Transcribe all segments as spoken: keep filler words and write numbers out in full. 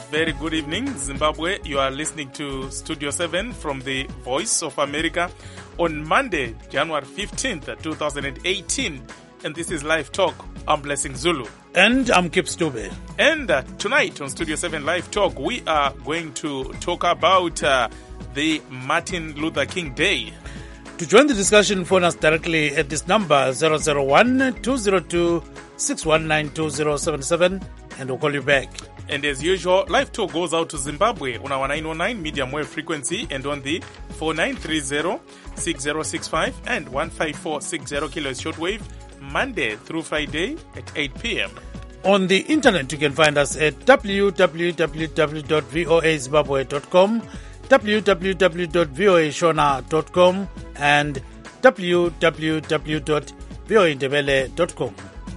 very good evening, Zimbabwe. You are listening to Studio seven from the Voice of America on Monday, January fifteenth, twenty eighteen. And this is Live Talk. I'm Blessing Zulu. And I'm Kip Stube. And uh, tonight on Studio seven Live Talk, we are going to talk about uh, the Martin Luther King Day. To join the discussion, phone us directly at this number, zero zero one, two zero two, six one nine, two zero seven seven, and we'll call you back. And as usual, Live Talk goes out to Zimbabwe on our nine oh nine medium wave frequency and on the four nine three zero, six zero six five and one five four six zero kilohertz shortwave, Monday through Friday at eight p.m. On the internet, you can find us at w w w dot voa zimbabwe dot com, w w w dot voa shona dot com, and w w w dot voa ndebele dot com.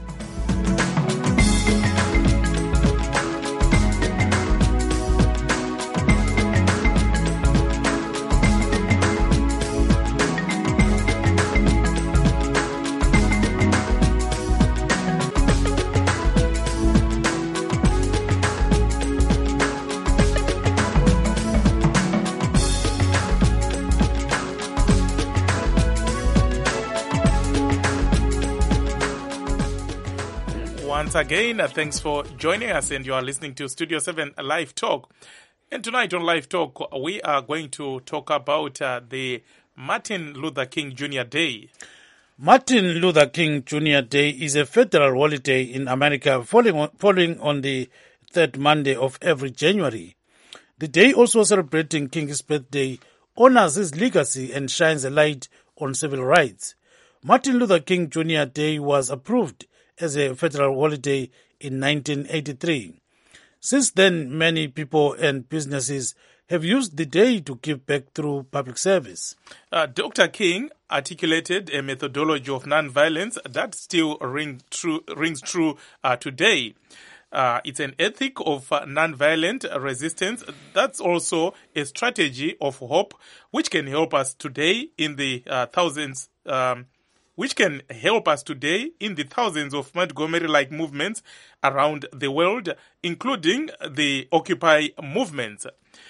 Once again, uh, thanks for joining us, and you are listening to Studio seven Live Talk. And tonight on Live Talk, we are going to talk about uh, the Martin Luther King Junior Day. Martin Luther King Junior Day is a federal holiday in America falling on, falling on the third Monday of every January. The day, also celebrating King's birthday, honors his legacy and shines a light on civil rights. Martin Luther King Junior Day was approved as a federal holiday in nineteen eighty-three. Since then, many people and businesses have used the day to give back through public service. Uh, Doctor King articulated a methodology of nonviolence that still ring true, rings true uh, today. Uh, it's an ethic of uh, nonviolent resistance. That's also a strategy of hope, which can help us today in the uh, thousands um, which can help us today in the thousands of Montgomery-like movements around the world, including the Occupy movement.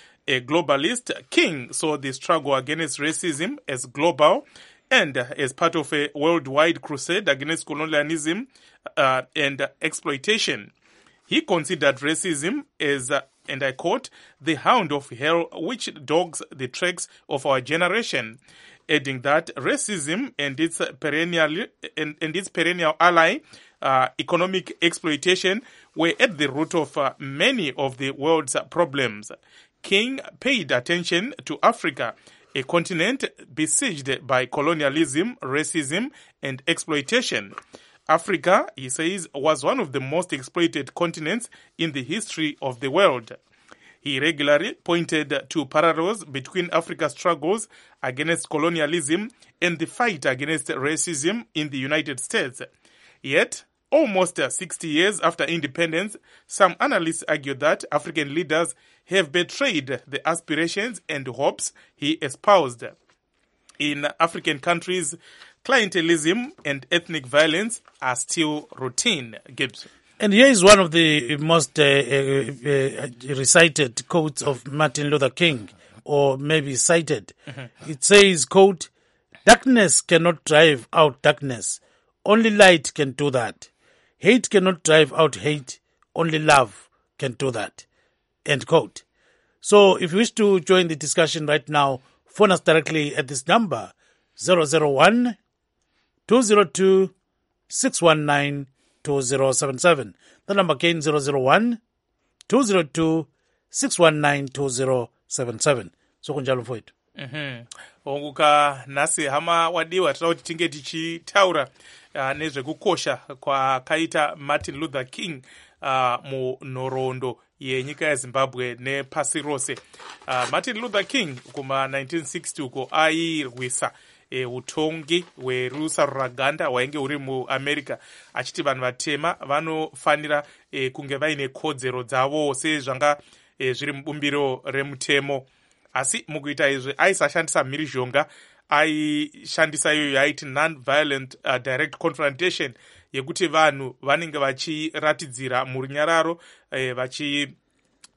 A globalist, King saw the struggle against racism as global and as part of a worldwide crusade against colonialism uh, and exploitation. He considered racism as, uh, and I quote, the hound of hell which dogs the tracks of our generation, adding that racism and its perennial and, and its perennial ally, uh, economic exploitation, were at the root of uh, many of the world's problems. King paid attention to Africa, a continent besieged by colonialism, racism, and exploitation. Africa, he says, was one of the most exploited continents in the history of the world. He regularly pointed to parallels between Africa's struggles against colonialism and the fight against racism in the United States. Yet, almost sixty years after independence, some analysts argue that African leaders have betrayed the aspirations and hopes he espoused. In African countries, clientelism and ethnic violence are still routine. Gibbs. And here is one of the most uh, uh, uh, recited quotes of Martin Luther King, or maybe cited. Mm-hmm. It says, quote, "Darkness cannot drive out darkness. Only light can do that. Hate cannot drive out hate. Only love can do that." End quote. So if you wish to join the discussion right now, phone us directly at this number, zero zero one, two zero two, six one nine, two zero seven seven. The number again, zero zero one, two zero two, six one nine, two zero seven seven. So kunjalo mfowethu. Mhm. Onguka nasi hama wadiwa tinoda kuti tinge tichitaura uh, nezvekukosha kwakaita Martin Luther King uh, mu nhoroondo yenyika yeZimbabwe nepasi rose. Uh, Martin Luther King kuma nineteen sixty uko airwisa E, utongi hwerusa ruraganda hwainge huri muAmerica, achiti vanhu vatema vanofanira e, kunge vaine kodzero dzavo sezvanga e, zviri mubumbiro remutemo. Asi mukuita izvi aisashandisa mhirizhonga, aishandisa iyo yaiti non-violent uh, direct confrontation, yekuti vanhu vanenge vachiratidzira murunyararo, eh, vachi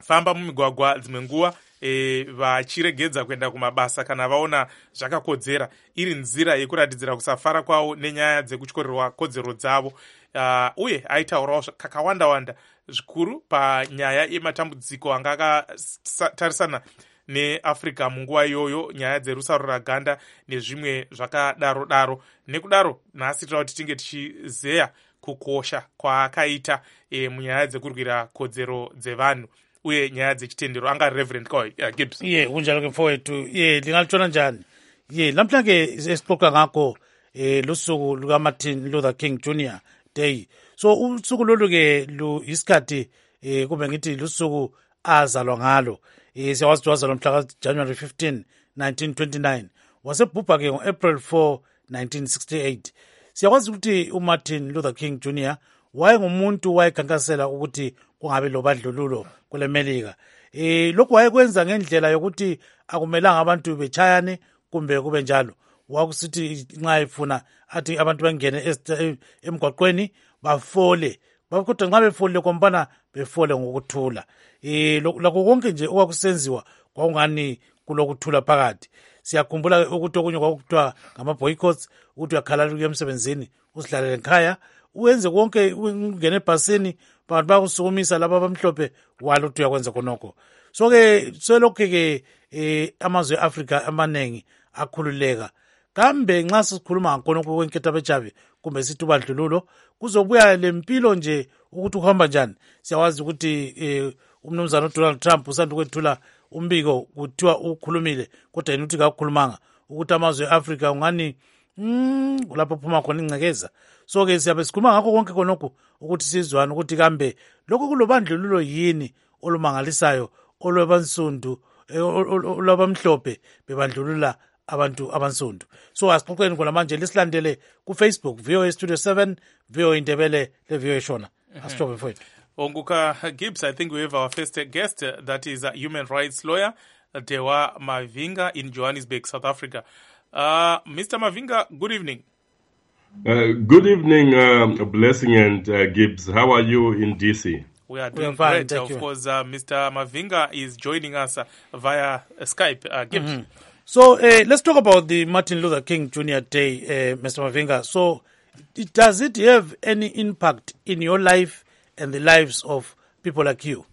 vachifamba mumigwagwa dzimwe nguva e, vachiregedza kuenda kumabasa kana vaona zvakakodzera, iri nzira yekuratidzira kusafara kwavo nenyaya dzekutyorerwa kodzero dzavo. Uh, uye aitaurawo kakawanda-wanda zvikuru panyaya yematambudziko anga akatarisana neafrica munguva iyoyo, nyaya dzerusaro raganda nezvimwe zvakadaro daro. Nekudaro nhasi tinoda kuti tinge tichizeya kukosha kwaakaita e, munyaya dzekurwira kodzero dzevanhu uye nyaya dzechitendero. Anga Reverend Koy uh, Gibbs. Yeah, unja looking forward to yeah lingalutshona njani. Yeah, namhla ke esixoxa ngakho eh lusuku luka Martin Luther King Junior Day. So usuku lolu ke lu isikhathi eh kube ngithi lusuku azalwa ngalo. Eh siyawazi wazalwa mhla ka January fifteenth nineteen twenty-nine. Wasebhubha ke ngo-April fourth nineteen sixty-eight. Siyakwazi ukuthi uMartin Luther King Junior wayengumuntu wayekhankasela ukuthi kungabe lobadlululo kule Melika. Eh lokhu wayekwenza ngendlela yokuthi akumelanga abantu bechayane kumbe kube njalo. Wakusithi nxa efuna athi abantu bengene emgwaqweni bafole. Bakodwa nxa befole kompana befole ngokuthula. Eh lokho konke nje okwakusenziwa kwakungani kulokuthula phakathi. Siyakhumbula ukuthi okunye kwakuthiwa ngama boycotts, ukuthi uyakhala ukuya emsebenzini usidlalele ekhaya, uwenze konke, ungene ebhasini bantu bakusukumisa laba abamhlophe walo ukuthi uyakwenza khonokho. So ke selokho ke eh amazwe eAfrica amaningi akhululeka. Kambe nxa sikhuluma ngakho kwenketha bejabe kumbe sithi ubandlululo kuzobuya lempilo nje ukuthi uhamba njani. Siyawazi ukuthi eh umnumzana uDonald Trump usanda kwethula umbiko kuthiwa ukhulumile kodwa yena uthi akakhulumanga ukuthi amazwe eAfrica ungani mm lapho phuma khona ingcekeza. So ke siyabe sikhuluma ngakho konke khonokho ukuthi sizwane ukuthi kambe lokho kulobandlululo yini olumangalisayo olwebansundu olwabamhlophe bebandlulula abantu abansundu. So asixoxeni khona manje, lisilandele ku Facebook V O A Studio seven, V O A Indebele le V O A Shona. Asithobe mfowethu. Onguka Gibbs, I think we have our first guest, uh, that is a human rights lawyer, Dewa Mavinga in Johannesburg, South Africa. Uh, Mister Mavinga, good evening. Uh, good evening, uh, Blessing and uh, Gibbs. How are you in D C? We are doing we are fine, great. Of you. course, uh, Mister Mavinga is joining us uh, via uh, Skype. Uh, Gibbs. Mm-hmm. So uh, let's talk about the Martin Luther King Junior Day, uh, Mister Mavinga. So it, does it have any impact in your life and the lives of people like you?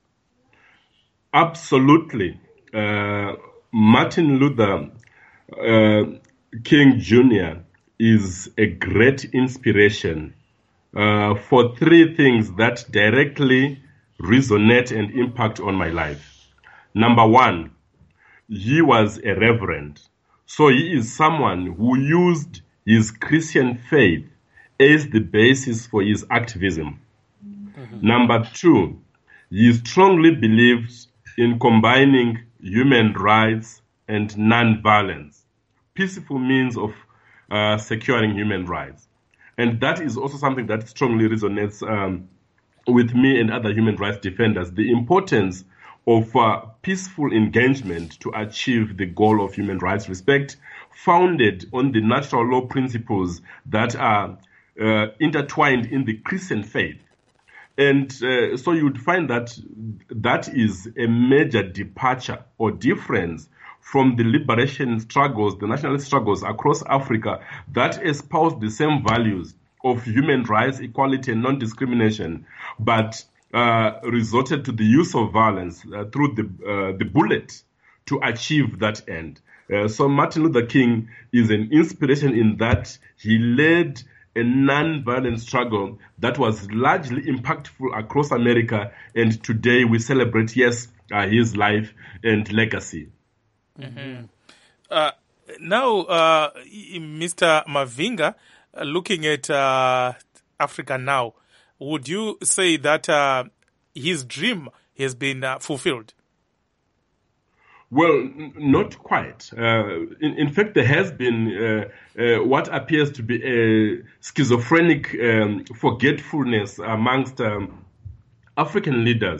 Absolutely. Uh, Martin Luther uh, King Junior is a great inspiration uh, for three things that directly resonate and impact on my life. Number one, he was a reverend. So he is someone who used his Christian faith as the basis for his activism. Mm-hmm. Number two, he strongly believes in combining human rights and non-violence, peaceful means of uh, securing human rights. And that is also something that strongly resonates um, with me and other human rights defenders, the importance of uh, peaceful engagement to achieve the goal of human rights respect, founded on the natural law principles that are uh, intertwined in the Christian faith. And uh, so you would find that that is a major departure or difference from the liberation struggles, the nationalist struggles across Africa that espouse the same values of human rights, equality, and non-discrimination, but uh, resorted to the use of violence uh, through the uh, the bullet to achieve that end. Uh, so Martin Luther King is an inspiration in that he led a non-violent struggle that was largely impactful across America, and today we celebrate, yes, uh, his life and legacy. Mm-hmm. Uh, now, uh, Mister Mavinga, uh, looking at uh, Africa now, would you say that uh, his dream has been uh, fulfilled? Well, n- not quite. Uh, in, in fact, there has been uh, uh, what appears to be a schizophrenic um, forgetfulness amongst um, African leaders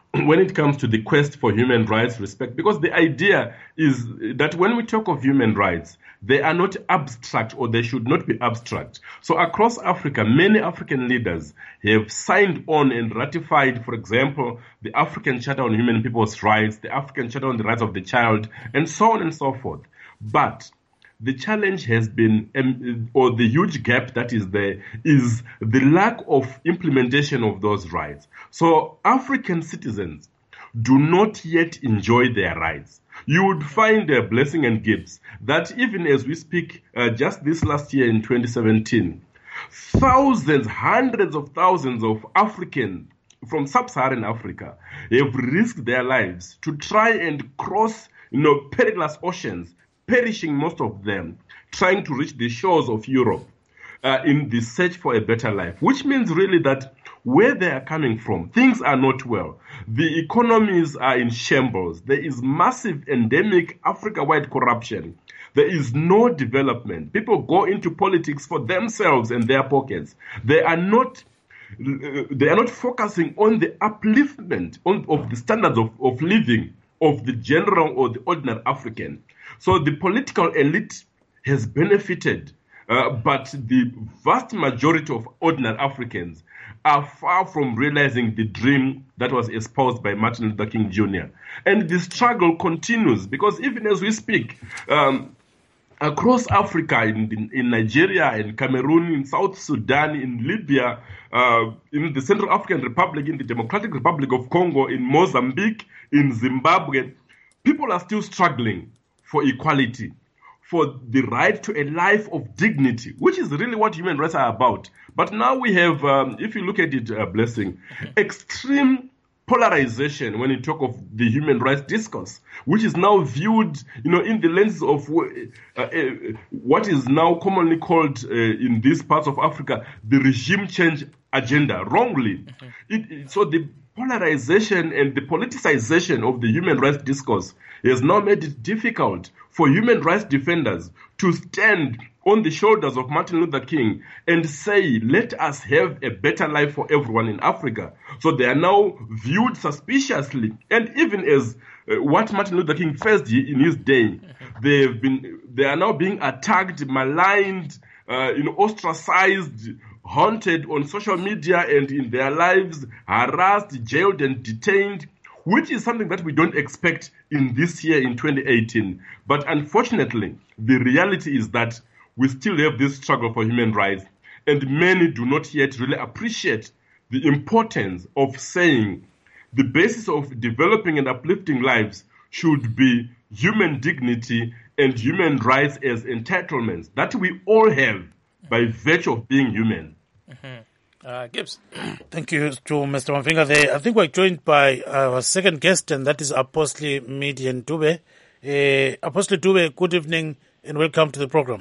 when it comes to the quest for human rights respect, because the idea is that when we talk of human rights, they are not abstract, or they should not be abstract. So across Africa, many African leaders have signed on and ratified, for example, the African Charter on Human and People's Rights, the African Charter on the Rights of the Child, and so on and so forth. But the challenge has been, um, or the huge gap that is there, is the lack of implementation of those rights. So African citizens do not yet enjoy their rights. You would find a blessing and gifts that even as we speak, uh, just this last year in twenty seventeen, thousands, hundreds of thousands of Africans from sub-Saharan Africa have risked their lives to try and cross, you know, perilous oceans, perishing most of them, trying to reach the shores of Europe uh, in the search for a better life, which means really that where they are coming from, things are not well. The economies are in shambles. There is massive endemic Africa-wide corruption. There is no development. People go into politics for themselves and their pockets. They are not they are not focusing on the upliftment on, of the standards of, of living of the general or the ordinary African. So the political elite has benefited, uh, but the vast majority of ordinary Africans are far from realizing the dream that was espoused by Martin Luther King Junior And the struggle continues, because even as we speak, um, across Africa, in, in Nigeria, in Cameroon, in South Sudan, in Libya, uh, in the Central African Republic, in the Democratic Republic of Congo, in Mozambique, in Zimbabwe, people are still struggling for equality, for the right to a life of dignity, which is really what human rights are about. But now we have, um, if you look at it, uh, Blessing, extreme polarization when you talk of the human rights discourse, which is now viewed, you know, in the lens of uh, uh, what is now commonly called uh, in these parts of Africa the regime change agenda, wrongly. Mm-hmm. It, it, so the polarization and the politicization of the human rights discourse has now made it difficult for human rights defenders to stand on the shoulders of Martin Luther King and say, let us have a better life for everyone in Africa. So they are now viewed suspiciously. And even as uh, what Martin Luther King faced in his day, they have been, they are now being attacked, maligned, uh, you know, ostracized, haunted on social media and in their lives, harassed, jailed and detained, which is something that we don't expect in this year, in twenty eighteen. But unfortunately, the reality is that we still have this struggle for human rights, and many do not yet really appreciate the importance of saying the basis of developing and uplifting lives should be human dignity and human rights as entitlements that we all have by virtue of being human. Mm-hmm. Uh, Gibbs. Thank you to Mister Mafenga there. I think we're joined by our second guest, and that is Apostle Midian Dube. Uh, Apostle Dube, good evening and welcome to the program.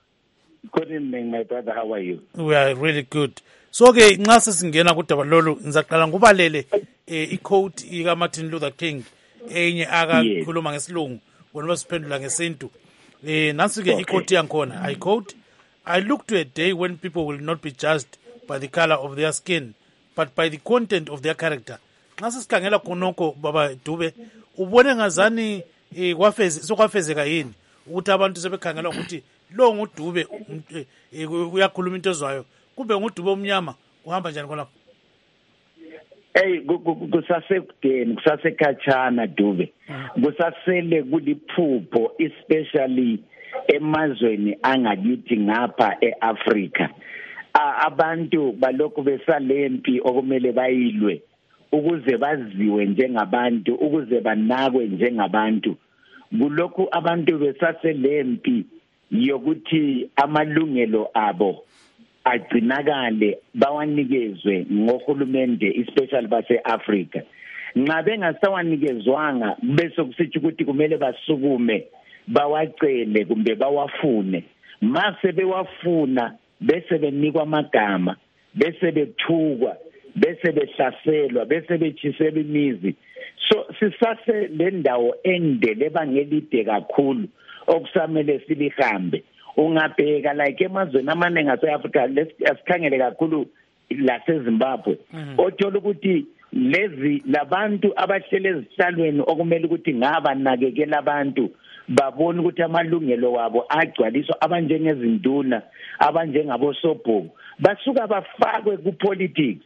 Good evening, my brother. How are you? We are really good. So ke nxa sesingena kudaba lolu ngizaqala ngubalele eh, i-quote ika Martin Luther King enye akakhuluma ngesilungu wena basiphendula ngesintu. Eh nansi ke i-quote yankhona. I quote, I look to a day when people will not be judged by the color of their skin but by the content of their character. Nxa sesikhangela khonokho baba Dube ubone ngazani eh kwafeze sokwafezeka yini ukuthi abantu sebekhangela ukuthi lo nguDube uyakhuluma into ezwayo kube nguDube omnyama uhamba njani khona? Hey, kusasekudeni kusasekhatshana Dube, kusasele kuliphupho especially emazweni angakithi ngapha eAfrica. Abantu balokhu besalempi okumele bayilwe ukuze baziwe njengabantu, ukuze banakwe njengabantu. Kulokhu abantu besaselempi yokuthi amalungelo abo agcinakale bawanikezwe ngohulumende especially base-Africa. Nxa bengasawanikezwanga bese kusithi ukuthi kumele basukume bawacele kumbe bawafune. Mase bewafuna bese benikwa amagama, bese bethukwa, bese behlaselwa, bese bechisela imizi. So sisase le ndawo ende lebangelide kakhulu okusamele silihambe. Ungabheka like emazweni amaningi ase-Africa asikhangele kakhulu laseZimbabwe. Othola ukuthi lezi labantu abahlele ezihlalweni okumele ukuthi ngaba nakekela abantu babona ukuthi amalungelo wabo agcwaliswa abanjengezinduna abanjengabosobhuku basuka bafakwe kupolitics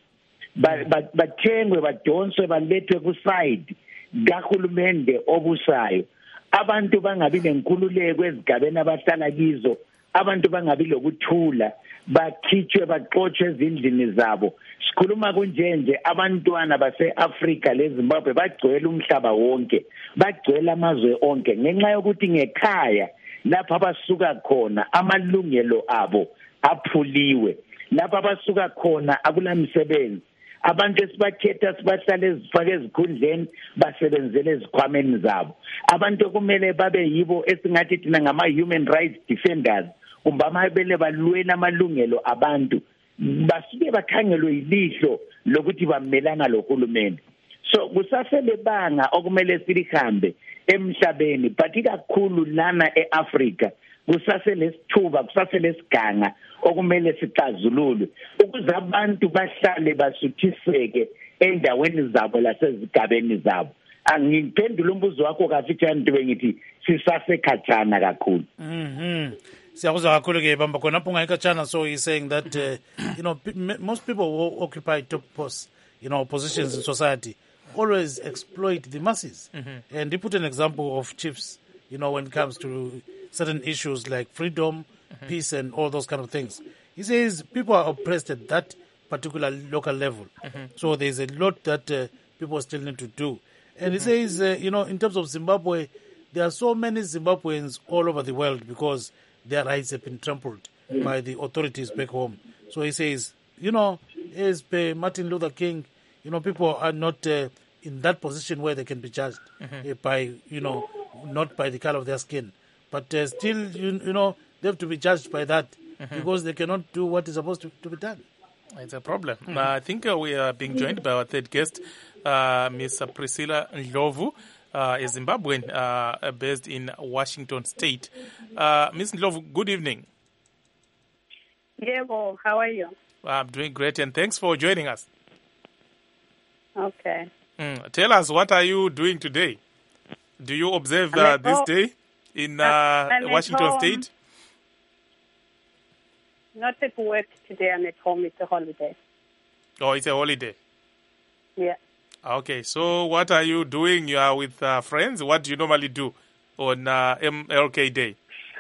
bathengwe badonswe balethwe kuside kahulumende obusayo abantu bangabi nenkululeko ezigabeni abahlala kizo abantu bangabi lokuthula bakhitshwe baxoshwe ezindlini zabo sikhuluma kunje nje abantwana base-Afrika leZimbabwe bagcwele umhlaba wonke bagcwele amazwe onke ngenxa yokuthi ngekhaya lapha basuka khona amalungelo abo aphuliwe lapha basuka khona akulamisebenzi abantu esibakhetha sibahlale ezifake ezikhundleni basebenzele ezikhwameni zabo abantu okumele babe yibo esingathi thina ngama-human rights defenders kumbe amabele balwela amalungelo abantu basuke bakhangelwe ilihlo lokuthi bamelana lohulumende so kusasele banga okumele silihambe emhlabeni but ikakhulu lana eAfrika kusasele sithuba kusasele siganga okumele sicazululwe ukuze abantu bahlale basuthiseke endaweni zabo lasezigabeni zabo angiphendula umbuzo wakho kafitshane nto bengithi sisasekhatshana kakhulu mhm siyakuzwa kakhulu ke bamba khona phunga ekhatshana so he's saying that uh, you know p- most people who occupy top posts you know positions in society always exploit the masses mm-hmm. and he put an example of chiefs you know when it comes to certain issues like freedom mm-hmm. peace and all those kind of things he says people are oppressed at that particular local level mm-hmm. so there's a lot that uh, people still need to do and mm-hmm. he says uh, you know in terms of Zimbabwe there are so many Zimbabweans all over the world because their rights have been trampled mm-hmm. by the authorities back home so he says you know as per Martin Luther King you know people are not uh, in that position where they can be judged mm-hmm. uh, by you know not by the color of their skin but uh, still you, you know they have to be judged by that mm-hmm. because they cannot do what is supposed to, to be done. It's a problem. Mm-hmm. uh, I think uh, we are being joined by our third guest, uh, Miss Priscilla Ndlovu, uh, a Zimbabwean uh, based in Washington State. Uh, Miss Ndlovu, good evening. Yeah, well, how are you? I'm doing great and thanks for joining us. Okay. Mm. Tell us, what are you doing today? Do you observe uh, this home. day in uh, Washington State? Not at work today. I'm at home. It's a holiday. Oh, it's a holiday. Yeah. Okay. So, what are you doing? You are with uh, friends. What do you normally do on uh, M L K Day?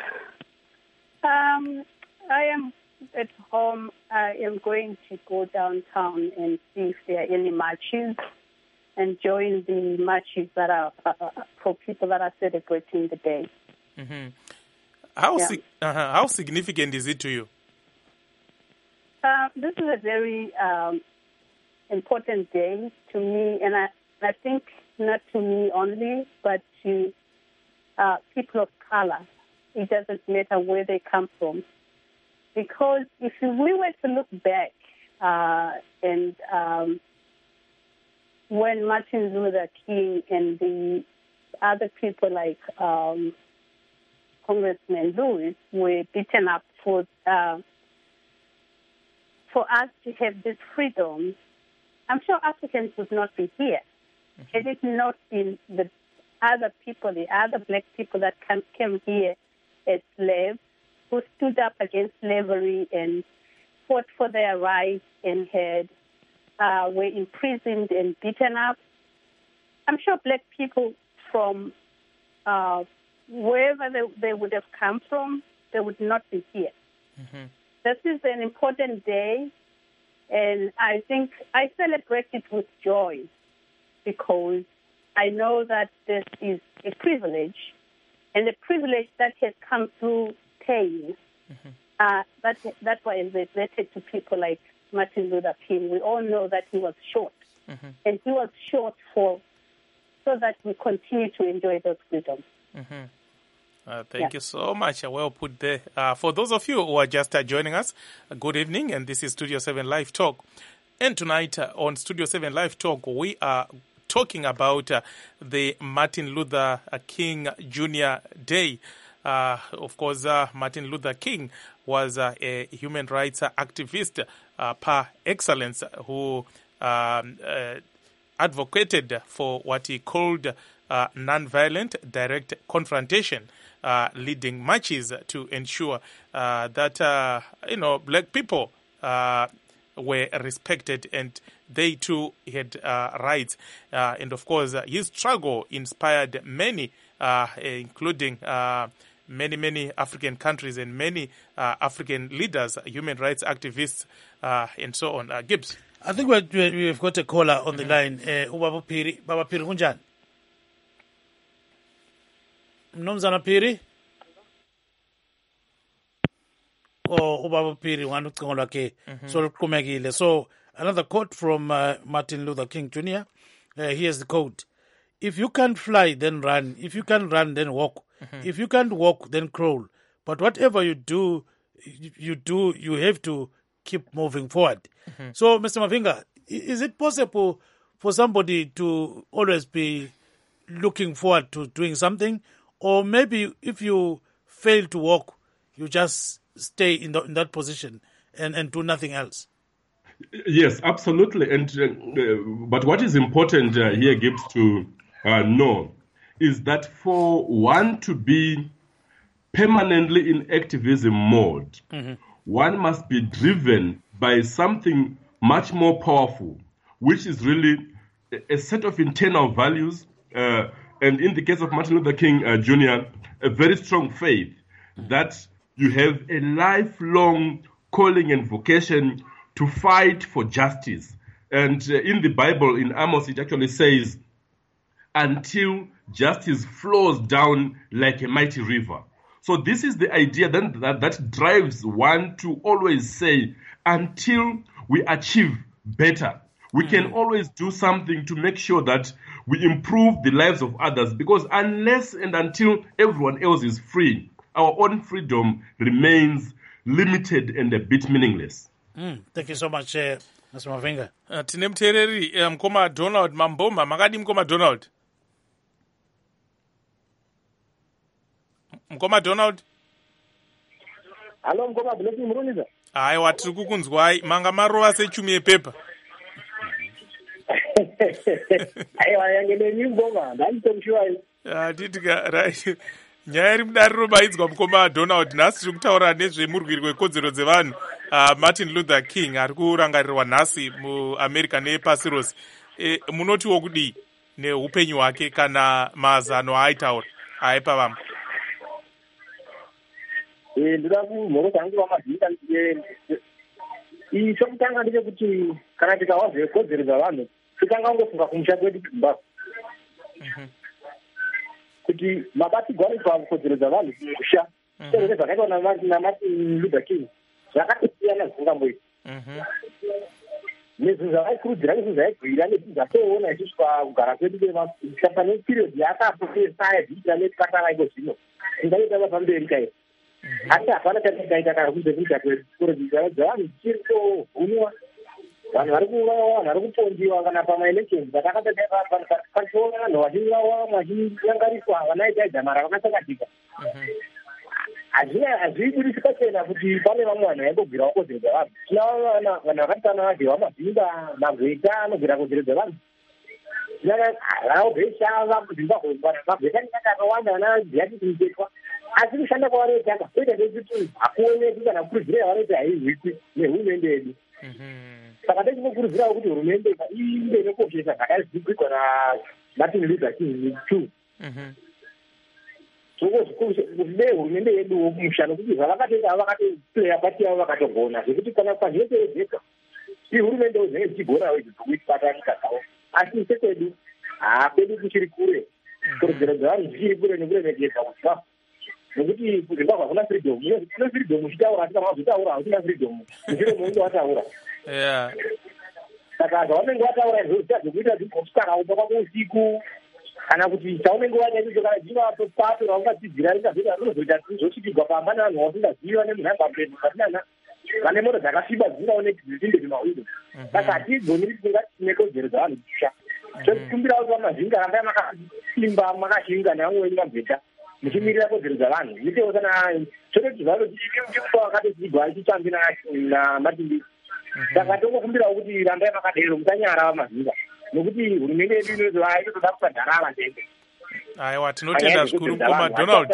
Um, I am at home. I am going to go downtown and see if there are any marches and join the marches that are uh, for people that are celebrating the day. Mm-hmm. How yeah. si- uh-huh. how significant is it to you? Uh, this is a very um, important day to me, and I, I think not to me only, but to uh, people of color. It doesn't matter where they come from. Because if we were to look back uh, and um, when Martin Luther King and the other people like um, Congressman Lewis were beaten up for uh, for us to have this freedom, I'm sure Africans would not be here. Mm-hmm. Had it not been the other people, the other black people that came, came here as slaves, who stood up against slavery and fought for their rights and had uh, were imprisoned and beaten up. I'm sure black people from uh, wherever they, they would have come from, they would not be here. Mm-hmm. This is an important day, and I think I celebrate it with joy because I know that this is a privilege, and a privilege that has come through pain. Mm-hmm. Uh, that that was related to people like Martin Luther King. We all know that he was shot, mm-hmm. and he was shot for so that we continue to enjoy those freedoms. Mm-hmm. Uh, thank yeah. you so much. Well put there. Uh, for those of you who are just uh, joining us, uh, good evening, and this is Studio seven Live Talk. And tonight uh, on Studio seven Live Talk, we are talking about uh, the Martin Luther King Junior Day. Uh, of course, uh, Martin Luther King was uh, a human rights activist uh, par excellence who um, uh, advocated for what he called uh, non-violent direct confrontation, uh, leading marches to ensure uh, that, uh, you know, black people uh, were respected and they too had uh, rights. Uh, and of course, uh, his struggle inspired many, uh, including uh, many, many African countries and many uh, African leaders, human rights activists, uh, and so on. Uh, Gibbs. I think we're, we've got a caller on the line. Ubaba Phiri, Baba Phiri kunjani? Mnumzana Phiri? Oh, Ubaba Phiri wanu ucingo lwakhe soluqhumekile. So another quote from uh, Martin Luther King Junior Uh, here's the quote: "If you can't fly, then run. If you can't run, then walk. Mm-hmm. If you can't walk, then crawl. But whatever you do, you do, you have to keep moving forward." Mm-hmm. So, Mister Mavinga, is it possible for somebody to always be looking forward to doing something? Or maybe if you fail to walk, you just stay in, the, in that position and, and do nothing else? Yes, absolutely. And uh, but what is important uh, here, Gibbs, to uh, know is that for one to be permanently in activism mode, mm-hmm. one must be driven by something much more powerful, which is really a set of internal values, uh, and in the case of Martin Luther King uh, Junior, a very strong faith that you have a lifelong calling and vocation to fight for justice. And uh, in the Bible, in Amos, it actually says, until justice flows down like a mighty river. So this is the idea then that, that drives one to always say, until we achieve better, we mm-hmm. can always do something to make sure that we improve the lives of others, because unless and until everyone else is free, our own freedom remains limited and a bit meaningless. Mm, thank you so much, uh, Mister Mavinga. Uh, tine muteereri uh, mukoma Donald Mamboma, makadi mukoma Donald? Mukoma Donald? Hello, mukoma Blessing Muruniza. Aiwa, tiri kukunzwai, manga marova sechumi yepepa. Aiwa, yangene nyingoma, ndaitomshuwai. Ah, titika, right. Nyaya iri mudariro baidzwa mukoma Donald, nhasi tiri kutaura nezvemurwiri wekodzero dzevanhu. Uh, Martin Luther King ari kurangarirwa nhasi muAmerica nepasi rose. E, munotiwo kudii neupenyu hwake kana mazano aaitaura aipa vamwe? Eh, ndinoda kumhoro dzangu vamazinda iyi chokutanga ndechekuti kana tikawa zvekodzero dzavanhu tikangangofunga kumusha kwedu kuzimbabwe kuti mabatirwo anoitwa kodzero dzavanhu kumusha sezvese zvakaitwa naMartin Luther King zvakatosiyana zvisingamboiti nezvinhu zvavaikurudzira nezvinhu zvaibhira nezvinhu zvatoona isusu pakugara kwedu pane period yaakapofesa zviitira netikatava iko zvino tingaita pamberi kaio asi hapana chatikaita kana kunze kuita kwedu kodzero dzavanhu dzichiri kutovhunwa, vanhu vari kuvawa, vanhu vari kupondiwa kana pamaelections patakataapachiona vanhu vachivawa vachinyangariswa vanaitaidza mara vakasakatika. Hazvibudisi pachena kuti pane vamwe vanhu vaimbobvirawo kodzero dzavanhu. Tinava vanhu vakatana vadhewa Mavinga, Magweta anobvira kodzero dzavanhu. Vaobheshava kuzimbabwe Magweta nikati akawanda vana Beatrice Mutsetwa. Asi kushanda kwavanoita kwakaita ndekuti hakuoneki kana kukurudzira vanoita haizvisi nehurumende yedu. Saka ndechinokurudzirawo kuti hurumende iinde nekoshesa zvakazvikwikwa naMartin Luther King two. Kudai hurumende yedu mushano kuti zvavakatoita vakatoplaya pati yavo vakatogona zvekuti kana pazvinotevedzeka ihurumende dzinenge dzichigonawo idzi dzekuipata nyika dzavo, asi ise kwedu hakwedu kuchiri kure, kodzero dzevanhu dzichiri kure nekuremekedza kuzimbabwe nekuti kuzimbabwe hakuna freedom. Kune freedom uchitaura asi kana wazotaura hausina freedom mushure mounge wataura. Saka zvaunenge wataura izvozvo zvekuita zvinosvikawo pakako usiku kana kuti chaunenge waita kana dzingava pato raungadzidzira rikazoita rinozoita zosvikirwa pamba nevanhu vasingaziva nemunhambambedu patinana vane moto dzakasviba dzisingaoneki dzisinde zvemawindo. Saka hatigoni tingatine kodzero dzavanhu dzisha totikumbirawo kuti vamazinga rambai makasimba makashinga nevamwe venyika mheta muchimirira kodzero dzavanhu itewo kana tototi zvaro ndimuto wakatodzigwa achitambi naMartin saka tokukumbira kuti rambai makadero musanyara vamazinga nokuti hurumende yedu inozoa inozoda kusadharava ndenge aiwa tinotenda zvikuru mukoma Donald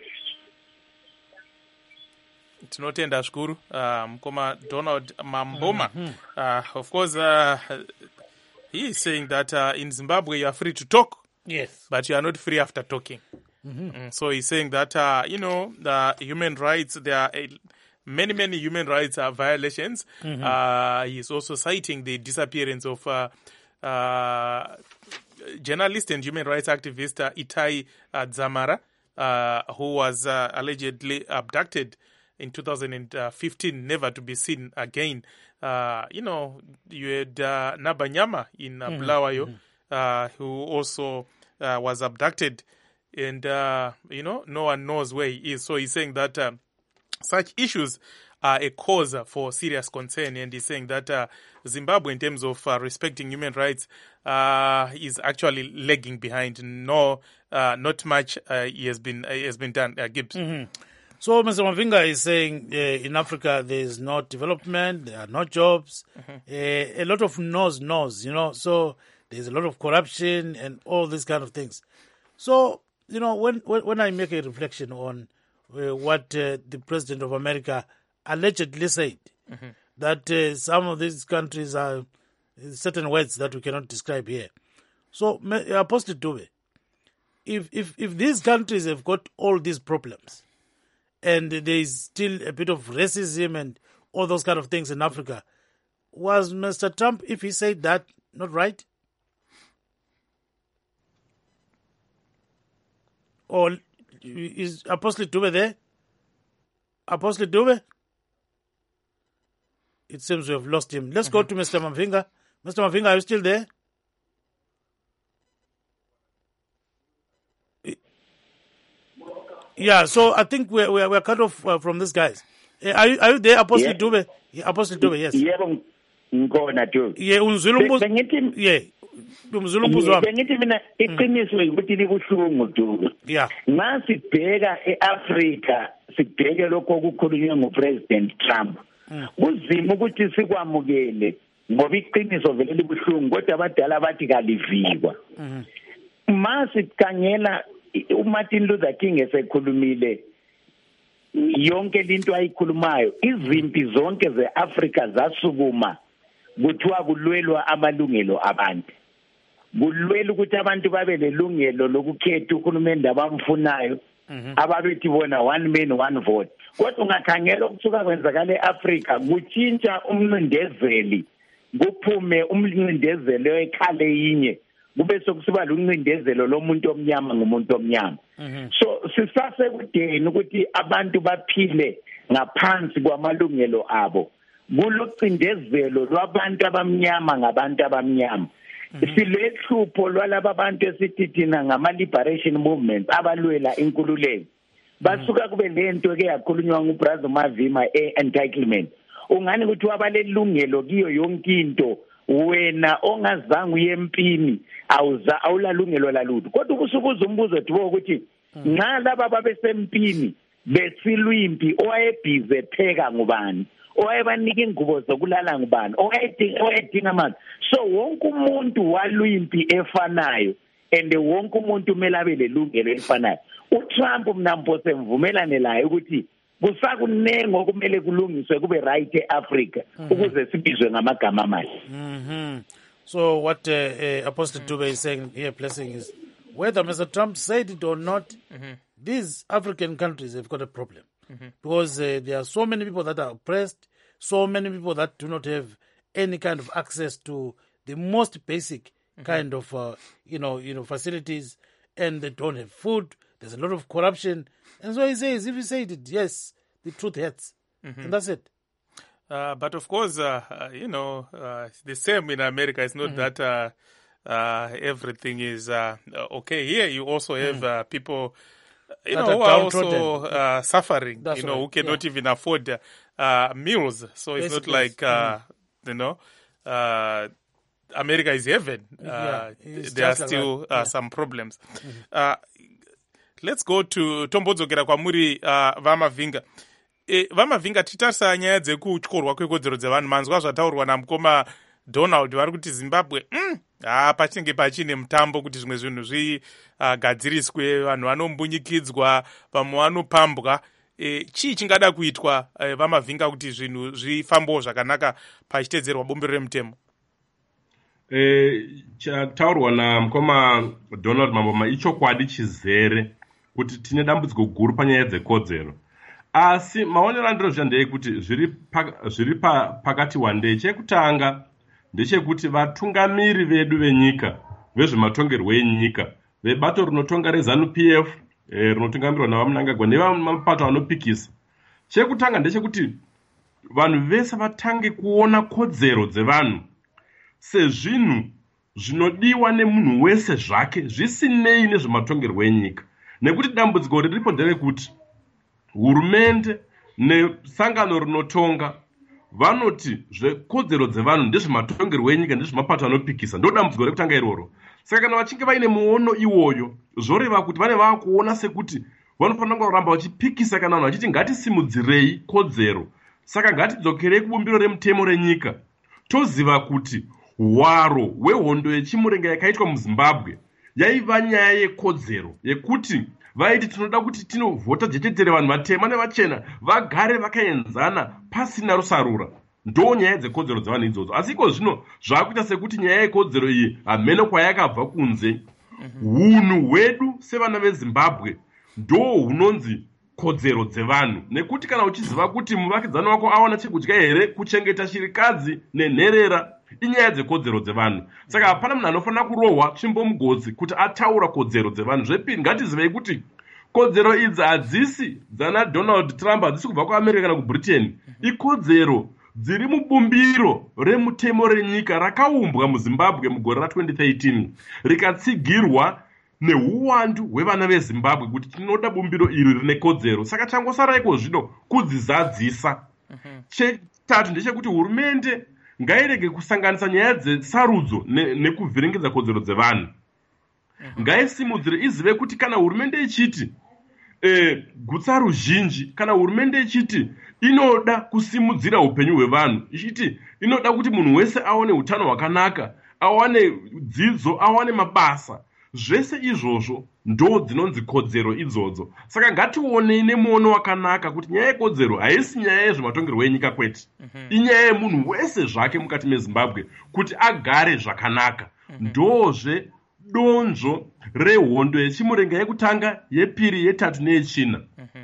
tinotenda zvikuru uh, mukoma Donald Mamboma. Mm-hmm. uh, of course uh, he is saying that uh, in Zimbabwe you are free to talk, yes, but you are not free after talking. Mm-hmm. Mm, so he's saying that uh, you know the human rights, there are a, many many human rights uh, violations. Mm-hmm. uh, he's also citing the disappearance of uh, uh, journalist and human rights activist uh, Itai uh, Dzamara, uh, who was uh, allegedly abducted in two thousand fifteen, never to be seen again. Uh, you know, you had uh, Nabanyama in uh, mm-hmm. Bulawayo, uh, who also uh, was abducted, and, uh, you know, no one knows where he is. So he's saying that uh, such issues are a cause for serious concern, and he's saying that uh, Zimbabwe, in terms of uh, respecting human rights, uh, is actually lagging behind. No, uh, not much uh, he has been, uh, has been done, uh, Gibbs. Mm-hmm. So Mister Mavinga is saying uh, in Africa there is no development, there are no jobs, mm-hmm. uh, a lot of no's, no's, you know, so there's a lot of corruption and all these kind of things. So, you know, when when, when I make a reflection on uh, what uh, the President of America allegedly said, mm-hmm. that uh, some of these countries are certain words that we cannot describe here. So, Apostle Dube, if, if, if these countries have got all these problems, and there is still a bit of racism and all those kind of things in Africa, was Mister Trump, if he said that, not right? Or is Apostle Dube there? Apostle Dube? It seems we have lost him. Let's mm-hmm. go to Mister Mavinga. Mister Mavinga, are you still there? Yeah, so I think we're we're, we're cut off uh, from these guys. Uh, are you are you there, Apostle yeah. Dube? Yeah, Apostle Dube, yes. Yeah, ngona tu. Yeah, unzulumbu. Yeah, umzulumbu wami. Bengithi mina iqiniso ukuthi libuhlungu tu. Yeah. Masibheka eAfrica, sibheke lokho okukhulunywa nguPresident Trump. Uzima ukuthi sikwamukele ngoba iqiniso vele libuhlungu kodwa abadala bathi kalivikwa. Masikhangela uMartin Luther King esekhulumile yonke into ayikhulumayo, izimpi zonke zeAfrica zasukuma kuthiwa kulwelwa amalungelo abantu, kulwela ukuthi abantu babe lelungelo lokukhetha uhulumende abamfunayo, ababethi bona one man one vote. Kodwa ungakhangela ukusuka kwenzakala eAfrica kutshintsha umncindezeli, kuphume umncindezeli ekhale yinye, kube sokusiba luncindezelo lomuntu omnyama ngomuntu omnyama. So sisase kudeni ukuthi abantu baphile ngaphansi kwamalungelo abo, kulucindezelo lwabantu abamnyama ngabantu abamnyama. Silehlupho lwalaba abantu esithi thina ngama liberation movement abalwela inkululeko, basuka kube lento ke yakhulunywa nguBrother Mavima e-entitlement. Ungani ukuthi wabalelungelo kiyo yonke into, wena ongazange uye empini awuza awulalungelo lalutho. Kodwa kusukuza umbuzo ethi ukuthi nxa laba babesempini besilwimpi owayebhize pheka ngubani, owayebanika ingubo zokulala ngubani, owayedinga owayedinga amanzi. So wonke umuntu walwimpi efanayo, and wonke umuntu kumele abe lelungelo elifanayo. uTrump mina mpose mvumelane laye ukuthi kusakunengo kumele kulungiswe kube right eAfrica ukuze sibizwe ngamagama amahle. Mhm. So what uh, uh, Apostle Dube is saying here, blessing, is whether Mister Trump said it or not, mm-hmm. these African countries have got a problem, mm-hmm. because uh, there are so many people that are oppressed, so many people that do not have any kind of access to the most basic mm-hmm. kind of uh, you know you know facilities, and they don't have food. There's a lot of corruption, and so he says, if he said it, yes, the truth hurts, mm-hmm. and that's it. Uh, but of course, uh, uh, you know, uh, the same in America. It's not mm-hmm. that uh, uh, everything is uh, okay. Here, you also have mm-hmm. uh, people, you that know, who are also uh, suffering. That's you know, right. who cannot yeah. even afford uh, meals. So it's Basically, not like uh, mm-hmm. you know, uh, America is heaven. Uh, yeah, there are still like uh, yeah. some problems. Mm-hmm. Uh, let's go to Tombodzo Kwamuri uh, Vamavinga. e, vamavhinga titarisa nyaya dzekutyorwa kwekodzero dzevanhu, manzwa zvataurwa namukoma Donald vari kuti Zimbabwe mm, ah, pachinenge pachine mutambo kuti zvimwe zvinhu zvigadziriswe, uh, vanhu vanombunyikidzwa, vamwe vanopambwa. E, chii chingada kuitwa e, vamavhinga kuti zvinhu zvifambowo zvakanaka pachitedzerwa bumbiro remutemo? E, chataurwa namukoma Donald Mamboma ichokwadi chizere kuti tine dambudziko guru panyaya dzekodzero, asi maonero andinozva ndeyekuti zviri, pa, zviri pa, pakati wandei. Chekutanga ndechekuti vatungamiri vedu venyika, vezvematongerwo enyika, vebato rinotonga reZANU P F e, rinotungamirwa navamunangagwa nevamapato anopikisa, chekutanga ndechekuti vanhu vese vatange kuona kodzero dzevanhu sezvinhu zvinodiwa nemunhu wese zvake, zvisinei nezvematongerwo enyika. Nekuti dambudziko riripo nderekuti hurumende nesangano rinotonga vanoti zvekodzero dzevanhu ndezvematongerwo enyika, ndezvemapato anopikisa. Ndo dambudziko rekutanga iroro. Saka kana vachinge vaine muono iwoyo, zvoreva kuti vane vakuona sekuti vanofanira kuramba vachipikisa kana vanhu vachiti ngatisimudzirei kodzero. Saka ngatidzokerei kubumbiro remutemo renyika, toziva kuti hwaro hwehondo yechimurenga yakaitwa muZimbabwe yaiva nyaya yekodzero, yekuti vaiti tinoda kuti tinovhota jechetere vanhu vatema nevachena vagare vakaenzana pasina rusarura. Ndo nyaya dzekodzero dzevanhu idzodzo. Asi iko zvino zvakuita sekuti nyaya yekodzero iyi hameno kwayakabva kunze. Hunhu hwedu sevana veZimbabwe ndo hunonzi kodzero dzevanhu, nekuti kana uchiziva kuti muvakidzani wako awana chekudya here, kuchengeta shirikadzi nenherera inyaya dzekodzero dzevanhu. Saka hapana munhu anofanira kurohwa tsvimbo mugodzi kuti ataura kodzero dzevanhu. Zvepiri, ngatizivei kuti kodzero idzi hadzisi dzana Donald Trump, hadzisi kubva kuAmerica kana kuBritain. Ikodzero dziri mubumbiro remutemo renyika rakaumbwa muZimbabwe mugore ra twenty thirteen, rikatsigirwa neuwandu hwevana veZimbabwe kuti tinoda bumbiro iri rine kodzero. Saka changosara iko zvino kudzizadzisa. Mm-hmm. Chetatu ndechekuti hurumende ngairege kusanganisa nyaya dzesarudzo nekuvhiringidza ne kodzero dzevanhu. Mm-hmm. Ngaisimudzire, izive kuti kana hurumende ichiti e, gutsa ruzhinji, kana hurumende ichiti inoda kusimudzira upenyu hwevanhu, ichiti inoda kuti munhu wese aone utano hwakanaka, awane dzidzo, awane mabasa, zvese izvozvo ndo dzinonzi kodzero idzodzo. Saka ngationei nemuono wakanaka kuti nyaya yekodzero haisi nyaya yezvematongerwo enyika kwete. Mm-hmm. Inyaya yemunhu wese zvake mukati meZimbabwe kuti agare zvakanaka. Mm-hmm. Ndozve donzvo rehondo yechimurenga yekutanga, yepiri, yetatu neyechina. Mm-hmm.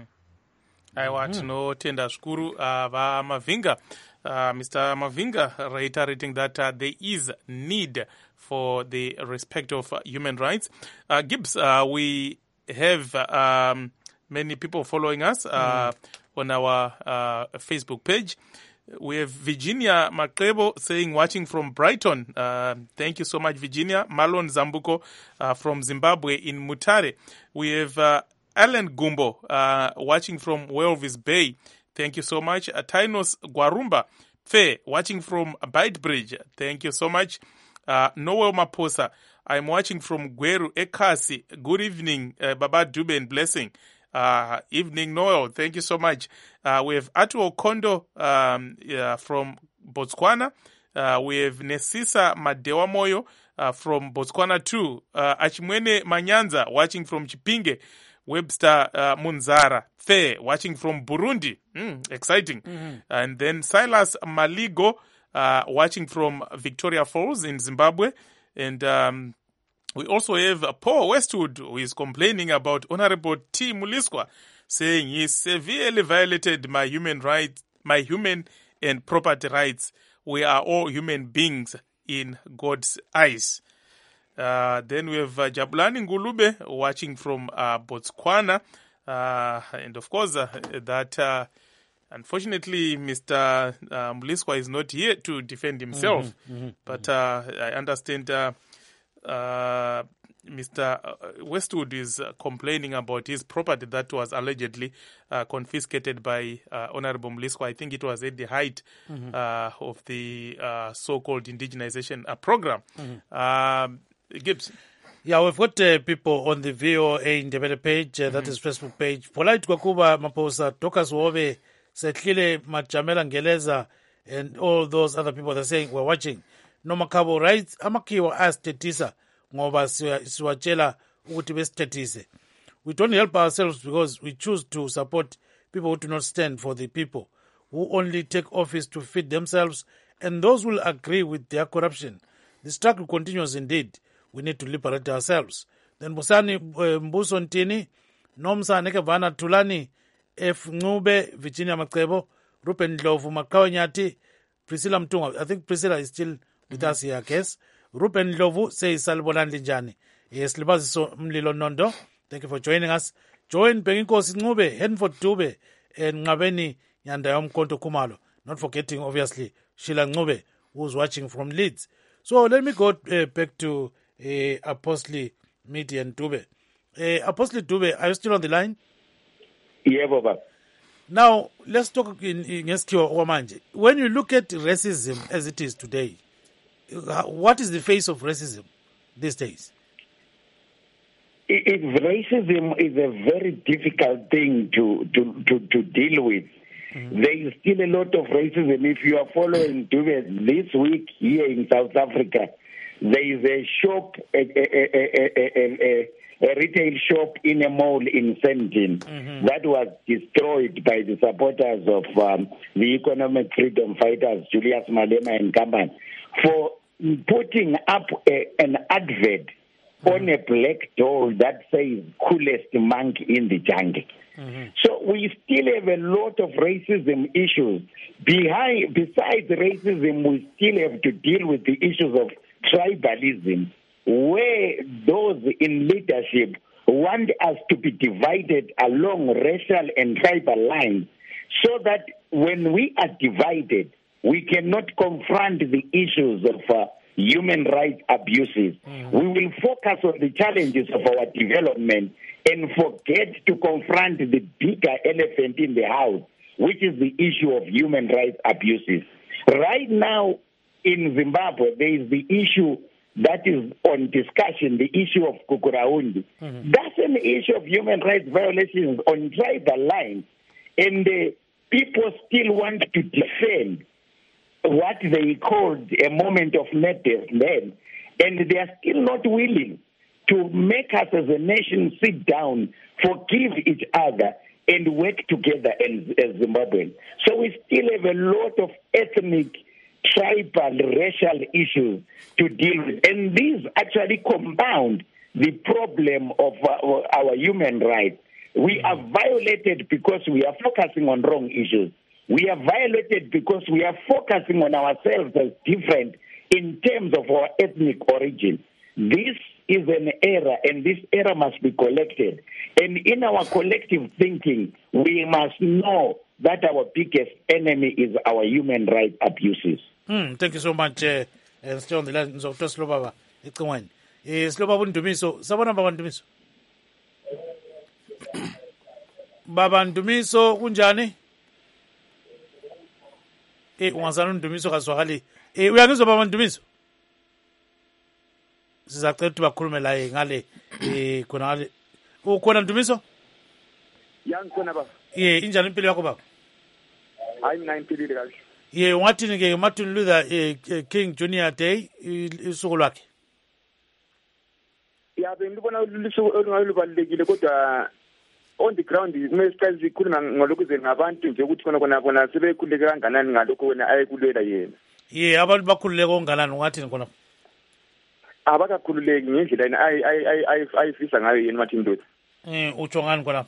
Aiwa, tinotenda zvikuru uh, vaMavhinga. Uh, Mister Mavinga reiterating that uh, there is need for the respect of uh, human rights. Uh, Gibbs, uh, we have um, many people following us uh, mm. on our uh, Facebook page. We have Virginia Makrebo saying, watching from Brighton. Uh, thank you so much, Virginia. Malon Zambuko uh, from Zimbabwe in Mutare. We have uh, Alan Gumbo uh, watching from Walvis Bay. Thank you so much. Uh, Tainos Guarumba Fe, watching from Bytebridge. Thank you so much. Uh, Noel Maposa, I'm watching from Gweru Ekasi. Good evening, uh, Baba Dube and blessing. Uh, evening, Noel. Thank you so much. Uh, we have Atu Okondo um, yeah, from Botswana. Uh, we have Nesisa Madewa Moyo uh, from Botswana too. Uh, Achimwene Manyanza, watching from Chipinge. Webster uh, Munzara Fe, watching from Burundi. Mm, exciting. Mm-hmm. And then Silas Maligo, uh, watching from Victoria Falls in Zimbabwe. And um, we also have Paul Westwood, who is complaining about Honorable T. Muliswa, saying he severely violated my human rights, my human and property rights. We are all human beings in God's eyes. Uh, then we have uh, Jabulani Ngulube watching from uh, Botswana. Uh, and of course, uh, that uh, unfortunately, Mister Uh, Muliswa is not here to defend himself. Mm-hmm, mm-hmm, but uh, I understand uh, uh, Mister Westwood is uh, complaining about his property that was allegedly uh, confiscated by uh, Honorable Muliswa. I think it was at the height mm-hmm. uh, of the uh, so-called indigenization uh, program. Mm-hmm. Um, Gibbs. Yeah, we've got uh, people on the V O A Independent page, uh, mm-hmm. that is Facebook page. Polite Kwakuba Maposa, Tokas Wove, Setlile Majamela Ngeleza and all those other people that are saying we're watching. Nomakabo writes, Amakiwa asked Tetisa, ngoba siwachela ukuthi besitethise. We don't help ourselves because we choose to support people who do not stand for the people, who only take office to feed themselves, and those will agree with their corruption. The struggle continues indeed. We need to liberate ourselves. Then Busani Mbuso Ntini, Nomsa Nekavana Tulani, F. Ngube, Virginia Macebo, Rupen Ndlovu, Makawanyati, Priscilla Mtunga. I think Priscilla is still with us here, I guess. Rupen Ndlovu says Salbonan Linjani. Yes, Libaziso Mlilo Nondo. Thank you for joining us. Join Benginkosi Ngube, Henford Dube, and Ngabeni Nyandayom Konto Kumalo. Not forgetting, obviously, Sheila Ngube, who's watching from Leeds. So let me go uh, back to uh, Apostle Miti and Dube. Uh, Apostle Dube, are you still on the line? Yeah, Baba. Now, let's talk in Ngeskiwa Wamanje. When you look at racism as it is today, what is the face of racism these days? It, it, racism is a very difficult thing to, to, to, to deal with. Mm-hmm. There is still a lot of racism. If you are following Dube, this week here in South Africa, there is a shop, a, a, a, a, a, a retail shop in a mall in Sandton mm-hmm. that was destroyed by the supporters of um, the economic freedom fighters, Julius Malema and Kamban, for putting up a, an advert mm-hmm. on a black doll that says coolest monk in the jungle. Mm-hmm. So we still have a lot of racism issues. Behind, besides racism, we still have to deal with the issues of tribalism, where those in leadership want us to be divided along racial and tribal lines, so that when we are divided, we cannot confront the issues of uh, human rights abuses. Mm. We will focus on the challenges of our development and forget to confront the bigger elephant in the house, which is the issue of human rights abuses. Right now in Zimbabwe, there is the issue that is on discussion, the issue of Kukuraundi. Mm-hmm. That's an issue of human rights violations on tribal lines, and the people still want to defend what they called a moment of madness then, and they are still not willing to make us as a nation sit down, forgive each other, and work together as, as Zimbabweans. So we still have a lot of ethnic, tribal, racial issues to deal with. And these actually compound the problem of our, our human rights. We are violated because we are focusing on wrong issues. We are violated because we are focusing on ourselves as different in terms of our ethnic origin. This is an error, and this error must be corrected. And in our collective thinking, we must know that our biggest enemy is our human rights abuses. Mm, thank you so much. Uh, uh, stay on the line. So, just slow baba. It's going. Eh, slow baba Ndumiso. Sabona baba Ndumiso. Baba Ndumiso kunjani? Eh, ungasana Ndumiso kaswakali. Eh, uyangizwa baba Ndumiso? Sizacela ukuthi bakhulume la ngale eh khona ngale. Ukhona Ndumiso? Yangikhona baba. Eh, injani impilo yakho baba? Hayi mina impilile kahle. Ye ungathini ke Martin Luther eh, King Junior Day isuku lwakhe? Ya bengibona lisuku olungalubalekile kodwa on the ground kumele siqale sikhuluma ngalokho ngabantu nje ukuthi khona khona bona sebekhuleke kanganani ngalokho wena ayekulwela yena. Ye abantu bakhululeke kanganani ungathini khona? Abakakhululeki ngendlela yena ay ay ay ayifisa ngayo yena Martin Luther. Eh utsho ngani khona?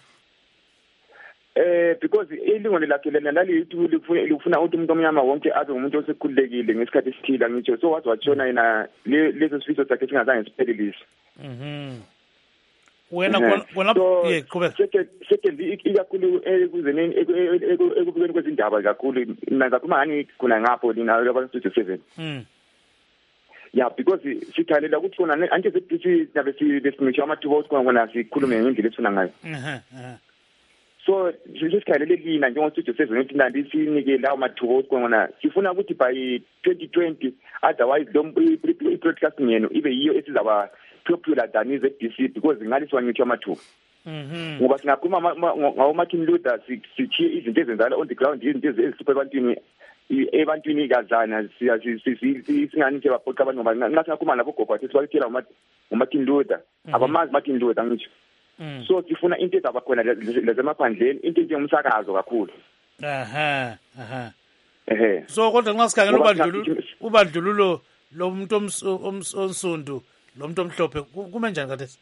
Eh because ilingwane lakhe lena lalithi lifuna ukuthi umuntu omnyama wonke abe umuntu osekhululekile ngesikhathi esithile ngitsho so wathi watshona yena leso sifiso sakhe singazange siphelelise. Mhm. Wena kona ye qhubeka. Second ikakhulu ekuzeneni ekubukeni kwezindaba kakhulu naza kuma ngani khona ngapho lina labantu seven. Mhm. Yeah, because sikhalela ukuthi khona anke sithi nabe silesingisho amathuba ukuthi khona sikhulume ngendlela esifuna ngayo. Mhm. Mhm. So sisikhalele lina njengoStudio seven ukuthi nandi sinike lawo mathuba ukuthi khona sifuna ukuthi by twenty twenty otherwise lo broadcasting yenu ibe yiyo esizaba popular than iZ D C because ngaliswa ngitsho amathuba. ngoba singakhuluma ngawo Martin Luther sithiye izinto ezenzala on the ground izinto ezisiphe ebantwini ebantwini ikazana singani nje baphoqa abantu ngoba ngathi ngakhuluma nabo gogo bathi sibakutshela ngoMartin Luther abamazi Martin Luther ngisho so sifuna into ezaba khona lezemaphandleni into njengomsakazo kakhulu aha aha ehe so kodwa nxa sikhangela ubandlululo ubandlululo lo muntu omsundu lo muntu omhlophe kume njani kathesi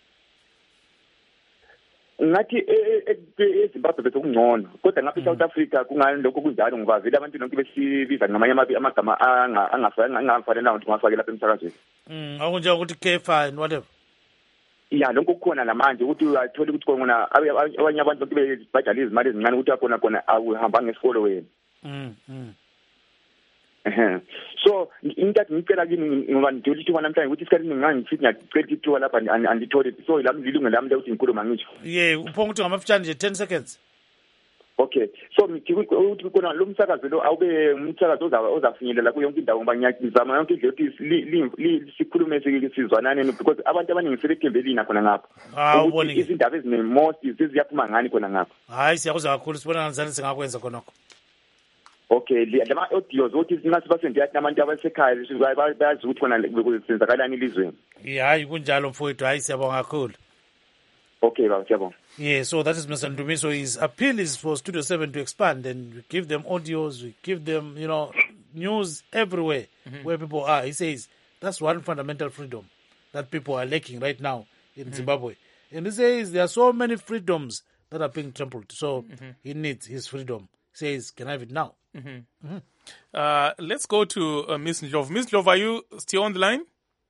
ngathi eZimbabwe bese kungcono kodwa ngapha eSouth Africa kungani lokho kunjalo ngoba vele abantu lonke besibiza ngamanye amagama angafanele ukuthi ngafake lapha emsakazweni mm akunje ukuthi kefa and whatever ya lonke kukhona namanje ukuthi uyathola ukuthi kona abanye abantu bonke bebhadala izimali ezincane ukuthi akona khona awuhamba ngesikolo wena mm mm eh so into ngicela kini ngoba ngidoli ithuba namhlanje ukuthi isikhathi ngingangifithi ngiyacela ithuba lapha andithole so lami lilungu lami ukuthi ngikhuluma ngisho yeah uphonga ukuthi ngamafutshane nje ten seconds okay so ngithi ukuthi kona lo msakazo lo awube umsakazo ozafinyelela kuyo yonke indawo ngoba ngiyazama yonke indlela ukuthi sikhulume sizwanane because abantu abaningi sebethembelina khona ngapha ah ubone izindaba ezine most siziyaphuma ngani khona ngapha hayi siyakuzwa kakhulu sibona kanjani singakwenza khonokho okay lama audios othi singathi basendi yathi nabantu abasekhaya bayazi ukuthi khona kuzenzakalani elizweni hayi kunjalo mfowethu hayi siyabonga kakhulu okay baba siyabonga yeah so that is Mister Ndumiso. His appeal is for Studio seven to expand and we give them audios, we give them, you know, news everywhere mm-hmm. where people are. He says that's one fundamental freedom that people are lacking right now in mm-hmm. Zimbabwe. And he says there are so many freedoms that are being trampled. So mm-hmm. he needs his freedom. He says, can I have it now? Mm-hmm. Mm-hmm. Uh, let's go to uh, Miss Ndlovu. Miss Ndlovu, are you still on the line?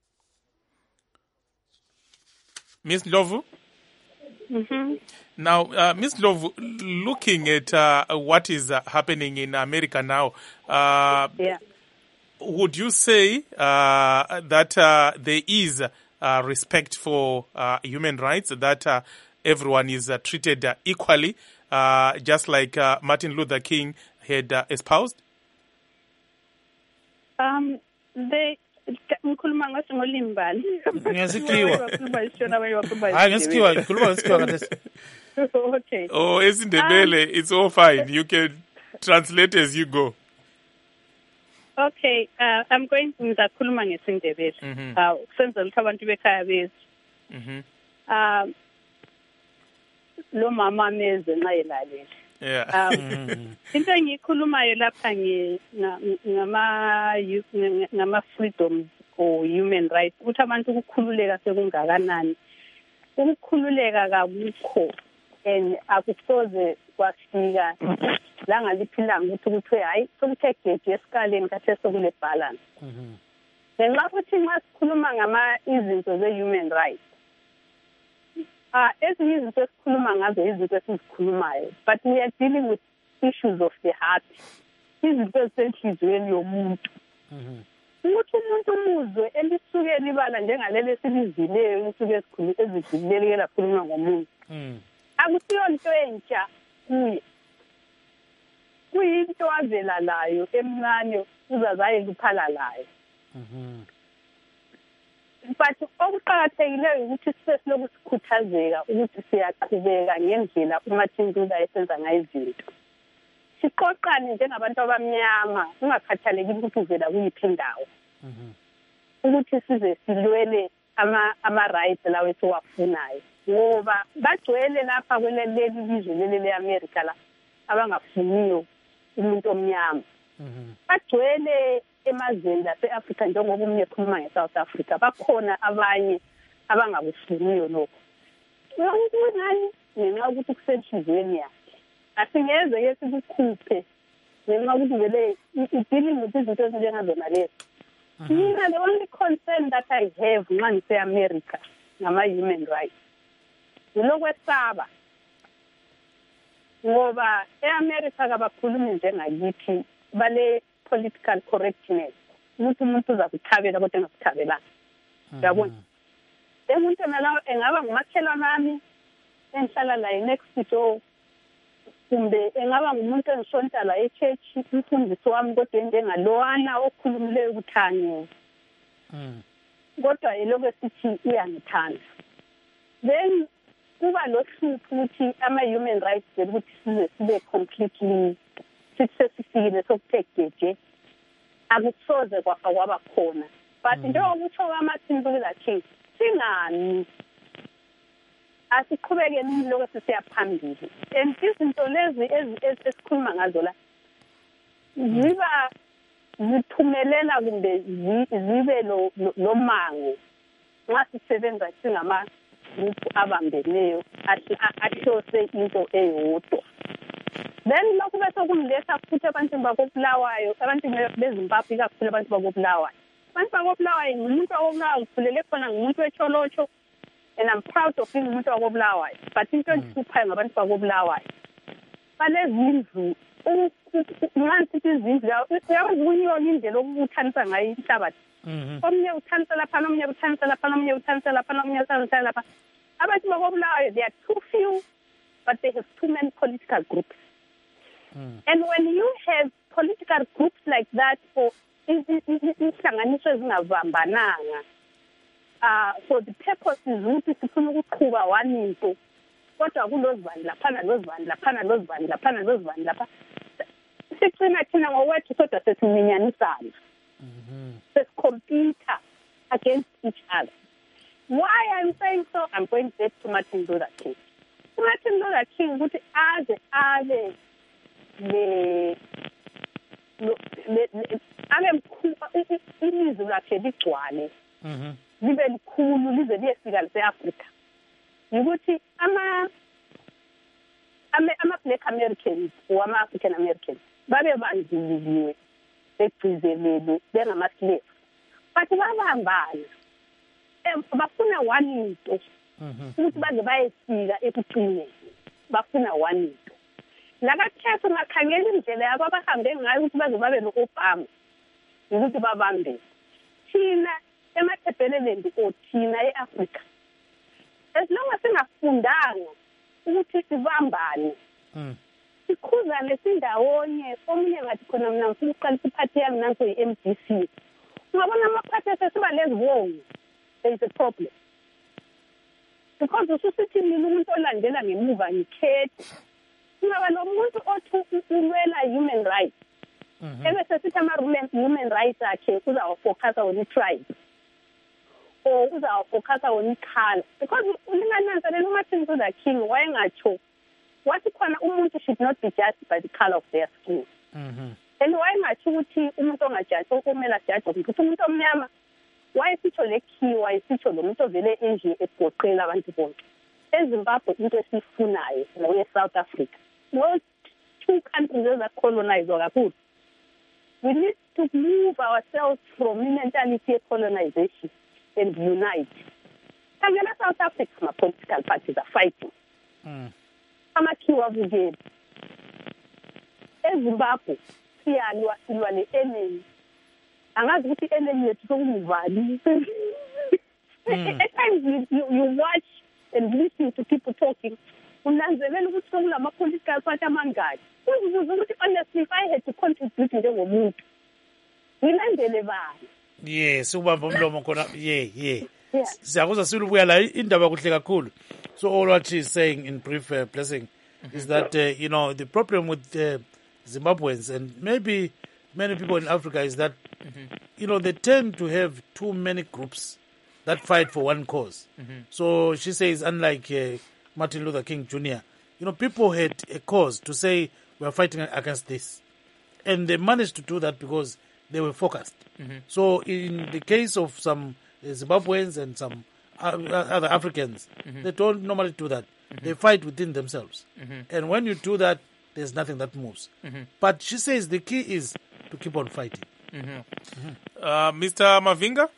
Miss Ndlovu? Mm-hmm. Now, uh, Miz Ndlovu, looking at uh, what is uh, happening in America now, uh, yeah. would you say uh, that uh, there is uh, respect for uh, human rights, that uh, everyone is uh, treated uh, equally, uh, just like uh, Martin Luther King had uh, espoused? Um, they... ngikhuluma ngaso ngolimbali ngiyasikiwa hayi ngisikiwa ngikhuluma ngisikiwa kathesi okay oh esindebele um, it's all fine, you can translate as you go. Okay, uh, I'm going to ngizakhuluma ngesindebele uh kusenzela ukuthi abantu bekhaya bethu mhm um lo mama meze nxa elalele yeah um into engikhulumayo lapha ngama ngama freedoms or human rights ukuthi abantu ukukhululeka sekungakanani ukukhululeka kakukho and akusoze kwafika la ngaliphilanga ukuthi kuthiwe hayi sokuthe geje esikaleni kathe sokule balance ngenxa ukuthi nxa sikhuluma ngama izinto ze-human rights Ah, ezinye izinto esikhuluma ngazo izinto esizikhulumayo, but we are dealing with issues of the heart. Izinto esenhliziyweni yomuntu. Ukuthi umuntu umuzwe elisuke libala njengalelo esilizileyo usuke esikhulu ezidlulele lakhuluma ngomuntu. Akusiyo into entsha kuye. Kuyinto avela layo emncane uzazaye kuphala layo. But okuqakathekileyo ukuthi sibe siloku sikhuthazeka ukuthi siyaqhubeka ngendlela uMartin Luther esenza ngayo izinto. Siqoqane njengabantu abamnyama ungakhathalekile ukuthi uvela kuyiphi indawo. Ukuthi size silwele ama ama rights lawo esiwafunayo. Ngoba bagcwele lapha kweleli lizwe leli leAmerica la abangafuniyo umuntu omnyama. Bagcwele emazweni lase-Africa njengoba umnye ekhuluma nge-South Africa bakhona abanye abangakufuniyo lokho. Ngani ngenxa ukuthi kusenhliziyweni yakhe. Asingeze ke sikukhuphe ngenxa ukuthi vele i-dealing with izinto ezinjengazona lezi. Mina the only concern that I have nxa ngise-America ngama-human rights yilokwesaba ngoba e-America kabakhulumi njengakithi bale political correctness ukuthi umuntu uzakuthabela kodwa engakuthabelanga yabona umuntu nalawo engaba ngumakhelwane nami enhlala la next door kumbe engaba ngumuntu engisonta la e-church umfundisi wami kodwa njengalowana okhulumileyo ukuthanye kodwa yiloko sithi uyangithanda then kuba lo hlupho ukuthi ama-human rights ukuthi size sibe completely sisesifikile sokuthegeje akusoze kwafa kwaba khona but njengoba utsho kaMartin Luther King singani asiqhubekeni lokho sisiya phambili and izinto lezi esikhuluma ngazo la ziba zithumelela kumbe zibe lo lomango nxa sisebenza singama group abambeneyo ahlose into eyodwa then lokhu bese kumletha futhi abantu bakobulawayo abantu bezimbabwe kakhulu abantu bakobulawayo abantu bakobulawayo umuntu wakobulawayo ukhulele khona ngumuntu wetsholotsho and I'm proud of being umuntu wakobulawayo but into enhluphayo ngabantu bakobulawayo balezindlu ngansi izindlu yazi kunyona indlela okuthanisa ngayo inhlabathi omnye uthanisa lapha nomnye uthanisa lapha nomnye uthanisa lapha nomnye uthanisa lapha abantu bakobulawayo they are too few but they have too many political groups mm. and when you have political groups like that for inhlanganiso ezingavambananga uh for the purposes ukuthi sifuna ukuqhuba one into kodwa kulozivani laphana lozivani laphana lozivani laphana lozivani lapha sicina thina ngowethu kodwa sesiminyanisana mhm sesicomputer against each other. Why I'm saying so, I'm going back to Martin Luther King. Martin Luther King ukuthi aze abe le abe mkhulu ilizwi lakhe ligcwale mhm libe likhulu lize liyefika lase-Africa ukuthi ama ama Black Americans or ama African Americans babe bandiliwe begcizelele bengama-slaves but babambana bafuna one into ukuthi baze bayefika ekuqineni bafuna one into lakathethe ngakhangela indlela yabo abahambe ngayo ukuthi baze babe no-Obama ukuthi babambe thina emathebheleleni or thina e-Afrika as long as singafundanga ukuthi sibambane sikhuzane sindawonye omunye ngathi khona mina ngifuna uqalisa iphathi yami nanso i-M D C ungabona amaphathi sesiba lezibongo there is a problem because ususithi mina umuntu olandela ngemuva ngikhethe ungaba lo muntu othi ulwela human rights ebese sithi ama-human rights akhe uzawafocus on i-tribe or uzawafocus on i-color because ulingananzelela uMartin Luther King wayengatsho wathi khona umuntu should not be judged by the color of their skin mhm and wayengatsho ukuthi umuntu ongajaji okumela judge ukuthi umuntu omnyama wayesitsho lekhiwa wayesitsho lo muntu ovele enje egoqela abantu bonke eZimbabwe into esifunayo no South Africa no two countries that colonized kakhulu we need to move ourselves from mentality of colonization and unite. Kangela South Africa ma political parties are fighting mm. amakhiwa vukeli eZimbabwe siyalwa silwa le-enemy angazi ukuthi i-enemy yethu sokungivali at times you, you, you watch and listen to people talking unanzelela ukuthi sokulama-political party amangaki uzibuza ukuthi honestly if I had to contribute njengomuntu ngilandele bani yes ubamba umlomo khona yeah yeah siyakuza silubuya la indaba kuhle kakhulu. So all what she's saying in brief uh, blessing mm-hmm. is that uh, you know the problem with uh, Zimbabweans and maybe many people in Africa is that mm-hmm. you know they tend to have too many groups that fight for one cause. Mm-hmm. So she says unlike uh, Martin Luther King Junior, you know people had a cause to say we are fighting against this, and they managed to do that because they were focused. Mm-hmm. So in the case of some uh, Zimbabweans and some uh, other Africans, mm-hmm. they don't normally do that. Mm-hmm. They fight within themselves. Mm-hmm. And when you do that, there's nothing that moves. Mm-hmm. But she says the key is to keep on fighting. Mm-hmm. Mm-hmm. Uh, Mister Mavinga?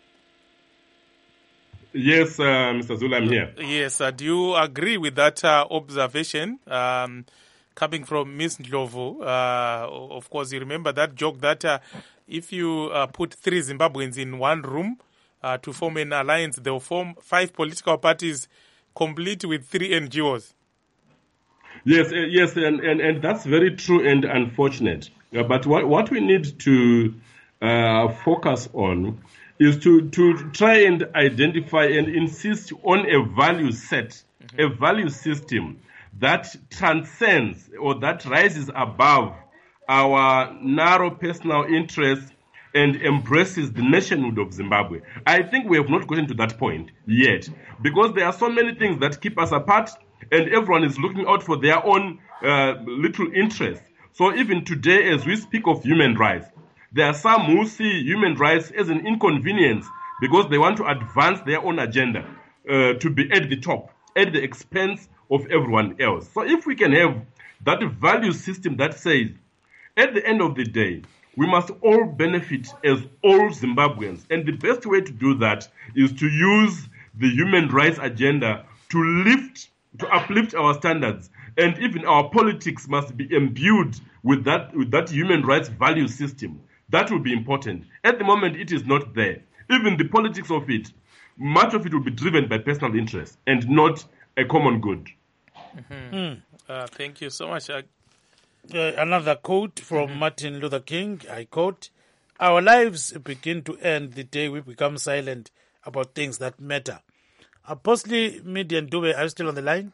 Yes, uh, Mister Zulu, I'm here. Yes, uh, do you agree with that uh, observation um, coming from Miss Ndlovu? Uh, of course, you remember that joke that uh, if you uh, put three Zimbabweans in one room uh, to form an alliance, they'll form five political parties complete with three N G Os. Yes, uh, yes, and, and, and that's very true and unfortunate. Uh, but what, what we need to uh, focus on is to, to try and identify and insist on a value set mm-hmm. a value system that transcends or that rises above our narrow personal interests and embraces the nationhood of Zimbabwe. I think we have not gotten to that point yet, because there are so many things that keep us apart, and everyone is looking out for their own uh, little interests. So even today, as we speak of human rights, there are some who see human rights as an inconvenience because they want to advance their own agenda uh, to be at the top, at the expense of everyone else. So if we can have that value system that says, at the end of the day, we must all benefit as all Zimbabweans. And the best way to do that is to use the human rights agenda to lift, to uplift our standards. And even our politics must be imbued with that, with that human rights value system. That will be important. At the moment, it is not there. Even the politics of it, much of it will be driven by personal interest and not a common good. Mm-hmm. Mm. Uh, thank you so much. Uh, Uh, another quote from mm-hmm. Martin Luther King, I quote, "Our lives begin to end the day we become silent about things that matter." Apostle Midian Dube, are you still on the line?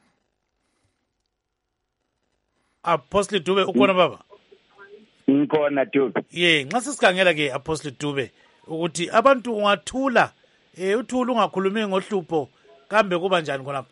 Apostle Dube, ukona baba? Ngikona Dube. Yeah, nxa sikhangela ke Apostle Dube ukuthi abantu ungathula, eh uthula ungakhulumi ngohlupho, kambe kuba njani khonapho?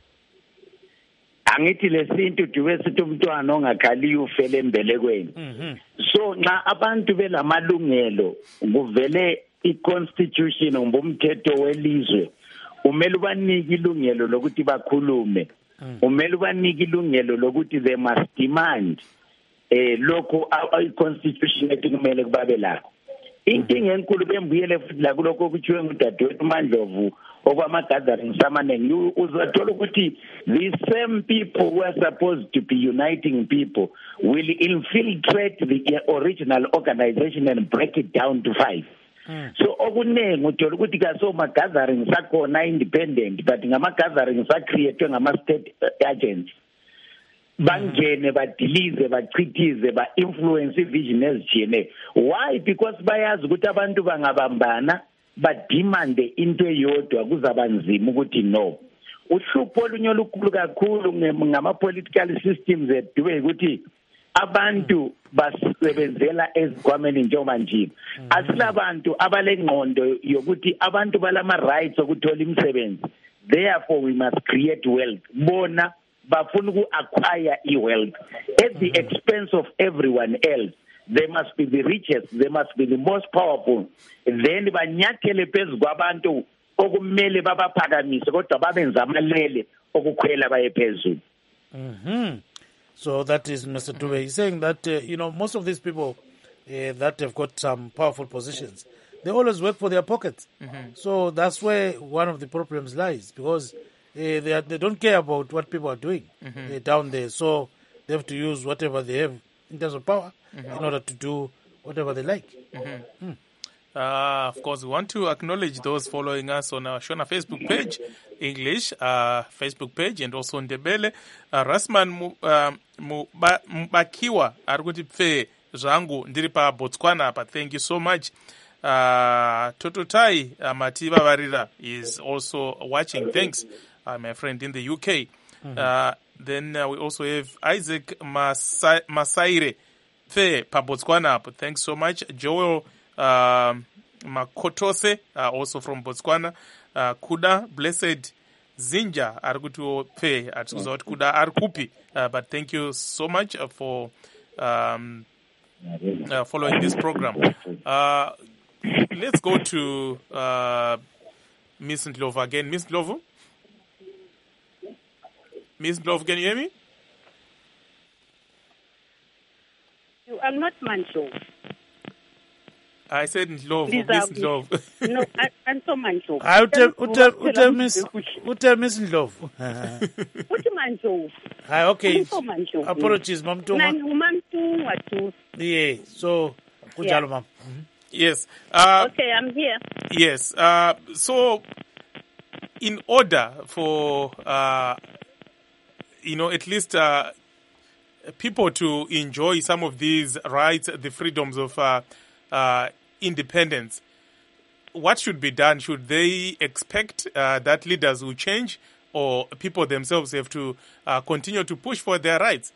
Angithi lesintu Dube sithi umntwana ongakhali ufele embelekweni. So nxa abantu belamalungelo kuvele iconstitution ngombumthetho welizwe umele ubanike ilungelo lokuthi bakhulume, umele ubanike ilungelo lokuthi they must demand eh lokho iconstitution ethi kumele kubabe lakho. Inkinga enkulu bembuyele futhi la kuloko okuthiwe ngudadewethu uMandlovu okwama-gatherings amaningi, uzathola ukuthi the same people who are supposed to be uniting people will infiltrate the original organization and break it down to five. Mm. So okuningi uthola ukuthi kaso ma-gatherings akhona independent but ngama-gatherings acreatwe ngama-state agents. Bangene badilize bachithize ba-influence ivision ezijene. Why? Because bayazi ukuthi abantu bangabambana badimande into eyodwa kuzaba nzima ukuthi no. Uhlupho olunye olukhulu kakhulu ngama-political systems edube ukuthi abantu basebenzela ezikhwameni njengoba nje. Asilabantu abalengqondo yokuthi abantu balama-rights okuthola imisebenzi. Therefore we must create wealth. Bona bafuna uku-acquire i-wealth at the expense of everyone else. They must be the richest, they must be the most powerful. Then banyathele phezu kwabantu okumele babaphakamise kodwa babenza amalele okukhwela baye phezulu. Mhm. So that is Mister Dube. He's saying that uh, you know most of these people uh, that have got some powerful positions, they always work for their pockets. Mm-hmm. So that's where one of the problems lies, because Uh, they, are, they don't care about what people are doing mm-hmm. uh, down there. So they have to use whatever they have in terms of power mm-hmm. in order to do whatever they like. Mm-hmm. Mm. Uh, of course, we want to acknowledge those following us on our Shona Facebook page, English uh, Facebook page, and also on Ndebele. Uh, Rasman Mbakiwa, Arguti Pfe Zvangu, Ndiripa Botswana, but thank you so much. Uh, Tototai uh, Matiba Varira is also watching. Thanks. Uh, my friend in the U K. Mm-hmm. Uh, then uh, we also have Isaac Masai- Masaire Fe Botswana. Thanks so much. Joel uh, Makotose, uh, also from Botswana. Uh, Kuda Blessed Zinja Argutu Fe at Kuda Arkupi. Uh, but thank you so much uh, for um, uh, following this program. Uh, let's go to uh, Miss Ndlovu again. Miss Ndlovu? Miss Ndlovu, can you hear me? I'm not Mancho. I said Ndlovu, Miss Ndlovu. No, I, I'm so Mancho. I will tell, tell, tell Miss, tell Miss Ndlovu. What Mancho? Ah, okay. I'm so Mancho. Apologies, Mom. Yeah, so, good yeah. job, Mom. Mm-hmm. Yes. Uh, okay, I'm here. Yes. Uh, so, in order for, uh, you know, at least uh, people to enjoy some of these rights, the freedoms of uh, uh, independence, what should be done? Should they expect uh, that leaders will change, or people themselves have to uh, continue to push for their rights?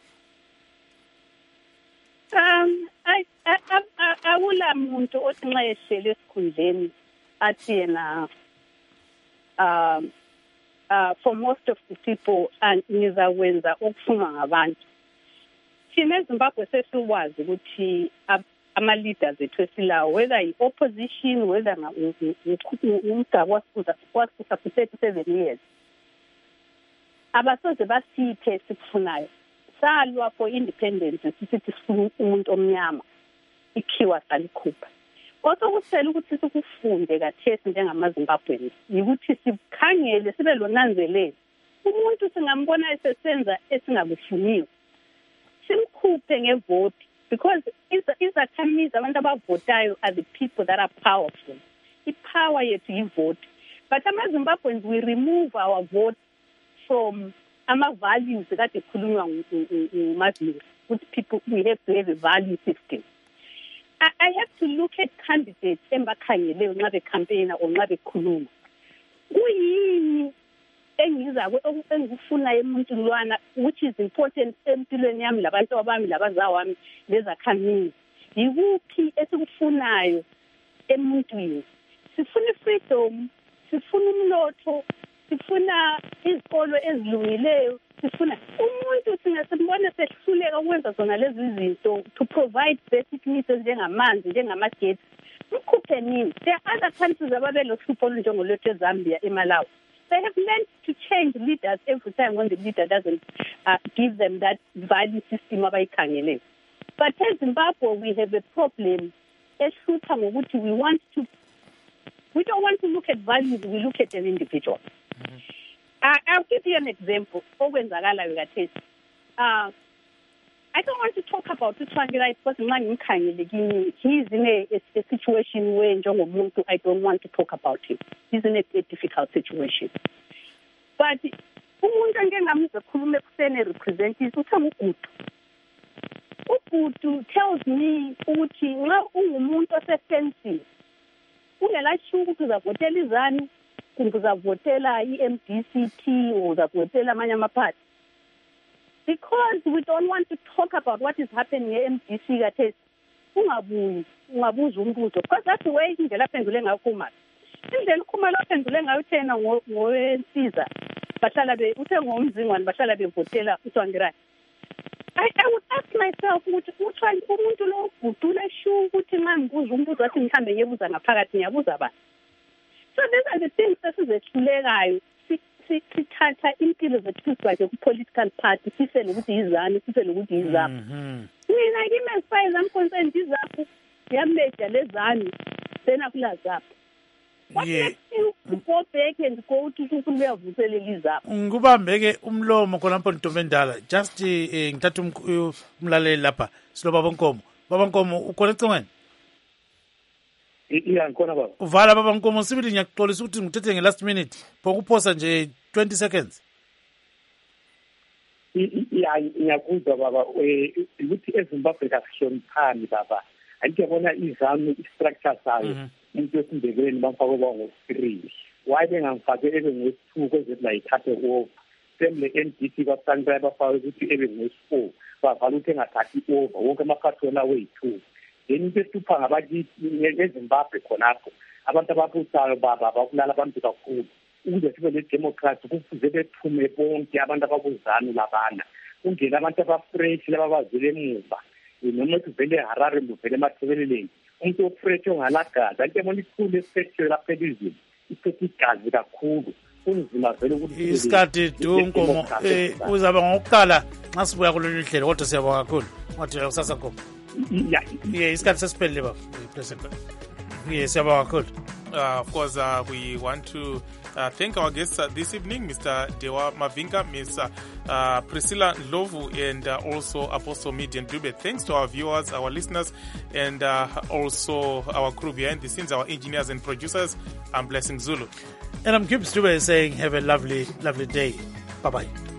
Um, I, I, I, awula muntu othi nxa ehlele esikhundleni athi yena um uh for most of the people and nizakwenza okufunwa ngabantu. Thina eZimbabwe sesikwazi ukuthi ama leaders ethu esilawo, whether i-opposition, whether umgaba wasusa for thirty-seven years, abasoze basiphe sikufunayo. Salwa for independence sithi sifuna umuntu omnyama, ikhiwa salikhupha. Kodwa kusela ukuthi sikufunde kathesi njengamaZimbabweni ukuthi sikhangele sibe lonanzelelo. Umuntu singambona esesenza esingakufuniyo, simkhuphe ngevote, because izakhamizi abantu abavotayo are the people that are powerful. Ipower yethu yivote. But amaZimbabweans, we remove our vote from ama-values that ekhulunywa nguMazulu, ukuthi people, we have to have a value system. I, I have to look at candidates embakhangeleyo nxa becampaigner or nxa bekhuluma. Kuyini engizakwe engifuna emuntu lwana, which is important empilweni yami labantu abami labazawami lezakhamizi. Yikuphi esikufunayo emuntwini? Sifuna freedom, sifuna umnotho, sifuna izikolo ezilungileyo, sifuna umuntu singasibona sehluleka ukwenza zona lezi zinto to provide basic needs njengamanzi, njengamagetsi. Mkhuphe nini? There are other countries ababelo hlupho njengolwethu eZambia, eMalawi. They have learned to change leaders every time when the leader doesn't uh, give them that value system abayikhangeleyo. But in Zimbabwe, we have a problem. Ehlupha ngokuthi we want to, we don't want to look at values, we look at an individual. Mm-hmm. Uh, I'll give you an example. Uh, I don't want to talk about this one because he's in a, a, a situation where I don't want to talk about him. He's in a, a difficult situation. But umuntu angengamuzwa khuluma ekuseni representatives uThamugudu. uGudu tells me ukuthi nxa ungumuntu osefensive ungelasho ukuthi uzavotela izani, kumbe uzavotela i-M D C T uzavotela amanye amaphathi. Because we don't want to talk about what is happening e-M D C kathesi, ungabuyi ungabuza umbuzo, because that's the way indlela aphendule ngayo uKhumalo. Indlela uKhumalo aphendule ngayo thena ngowensiza bahlala be uthe ngomzingwane bahlala bevotela uTwangirai. I, I would ask myself ukuthi uthwani umuntu lo ugudula shu ukuthi nxa ngibuza umbuzo wathi mhlambe ngiyebuza ngaphakathi ngiyabuza bani. So these are the things esizehlulekayo. Sithatha impilo zethu sizibeke ku-political party, sisele ukuthi yizani, sisele ukuthi yizapho. Mina kimi as far as I'm concerned, yizapho yameja lezani, then akulazapho. What makes you go back and go to ufuna uyavuselela izapho? Ngubambeke umlomo khona lapho Ntombendala. Just eh ngithatha umlaleli lapha silo Baba Nkomo. Baba Nkomo ukhona ecingweni? iya ngikona baba. Uvala Baba Nkomo sibili ngiyaxolisa ukuthi ngithethe nge last minute. Phokuphosa nje twenty seconds. iya ngiyakuzwa baba ukuthi eZimbabwe akuhloniphani baba. Angiyabona izami istructure sayo. Into esindebeni bamfake ba ngo-three. Why bengangifake ebe ngo-two kwezethi la ithathe over. Same le-N D C basanibaya bafake ukuthi ebe ngo-four. Bavala ukuthi engathathi over. Wonke amaphathi wela way-two. Then into esitupha ngabakithi eZimbabwe khonapho. Abantu ababusayo baba bakulala abantu kakhulu. Ukuze sibe le-democracy kufuze bephume bonke abantu ababuzana labana. Kungena abantu abafresh lababazile emuva. Noma kuvele eHarare muvele emathebeleleni. Umuntu ofresh ongalagazi akuyabona ikhulu esifekthe lapha elizweni isikhathi igazi kakhulu kunzima vele ukuthi isikhathi Nkomo eh uzaba ngokuqala nxa sibuya kulolu hlelo kodwa siyabonga kakhulu wathi usasa Nkomo yeah isikhathi sesiphelile baba president yes siyabonga kakhulu. Uh, of course, uh, we want to uh, thank our guests uh, this evening, Mister Dewa Mavinga, Miss uh, uh, Priscilla Ndlovu, and uh, also Apostle Midian Dube. Thanks to our viewers, our listeners, and uh, also our crew behind the scenes, our engineers and producers. I'm Blessing Zulu. And I'm Gibbs Dube saying have a lovely, lovely day. Bye-bye.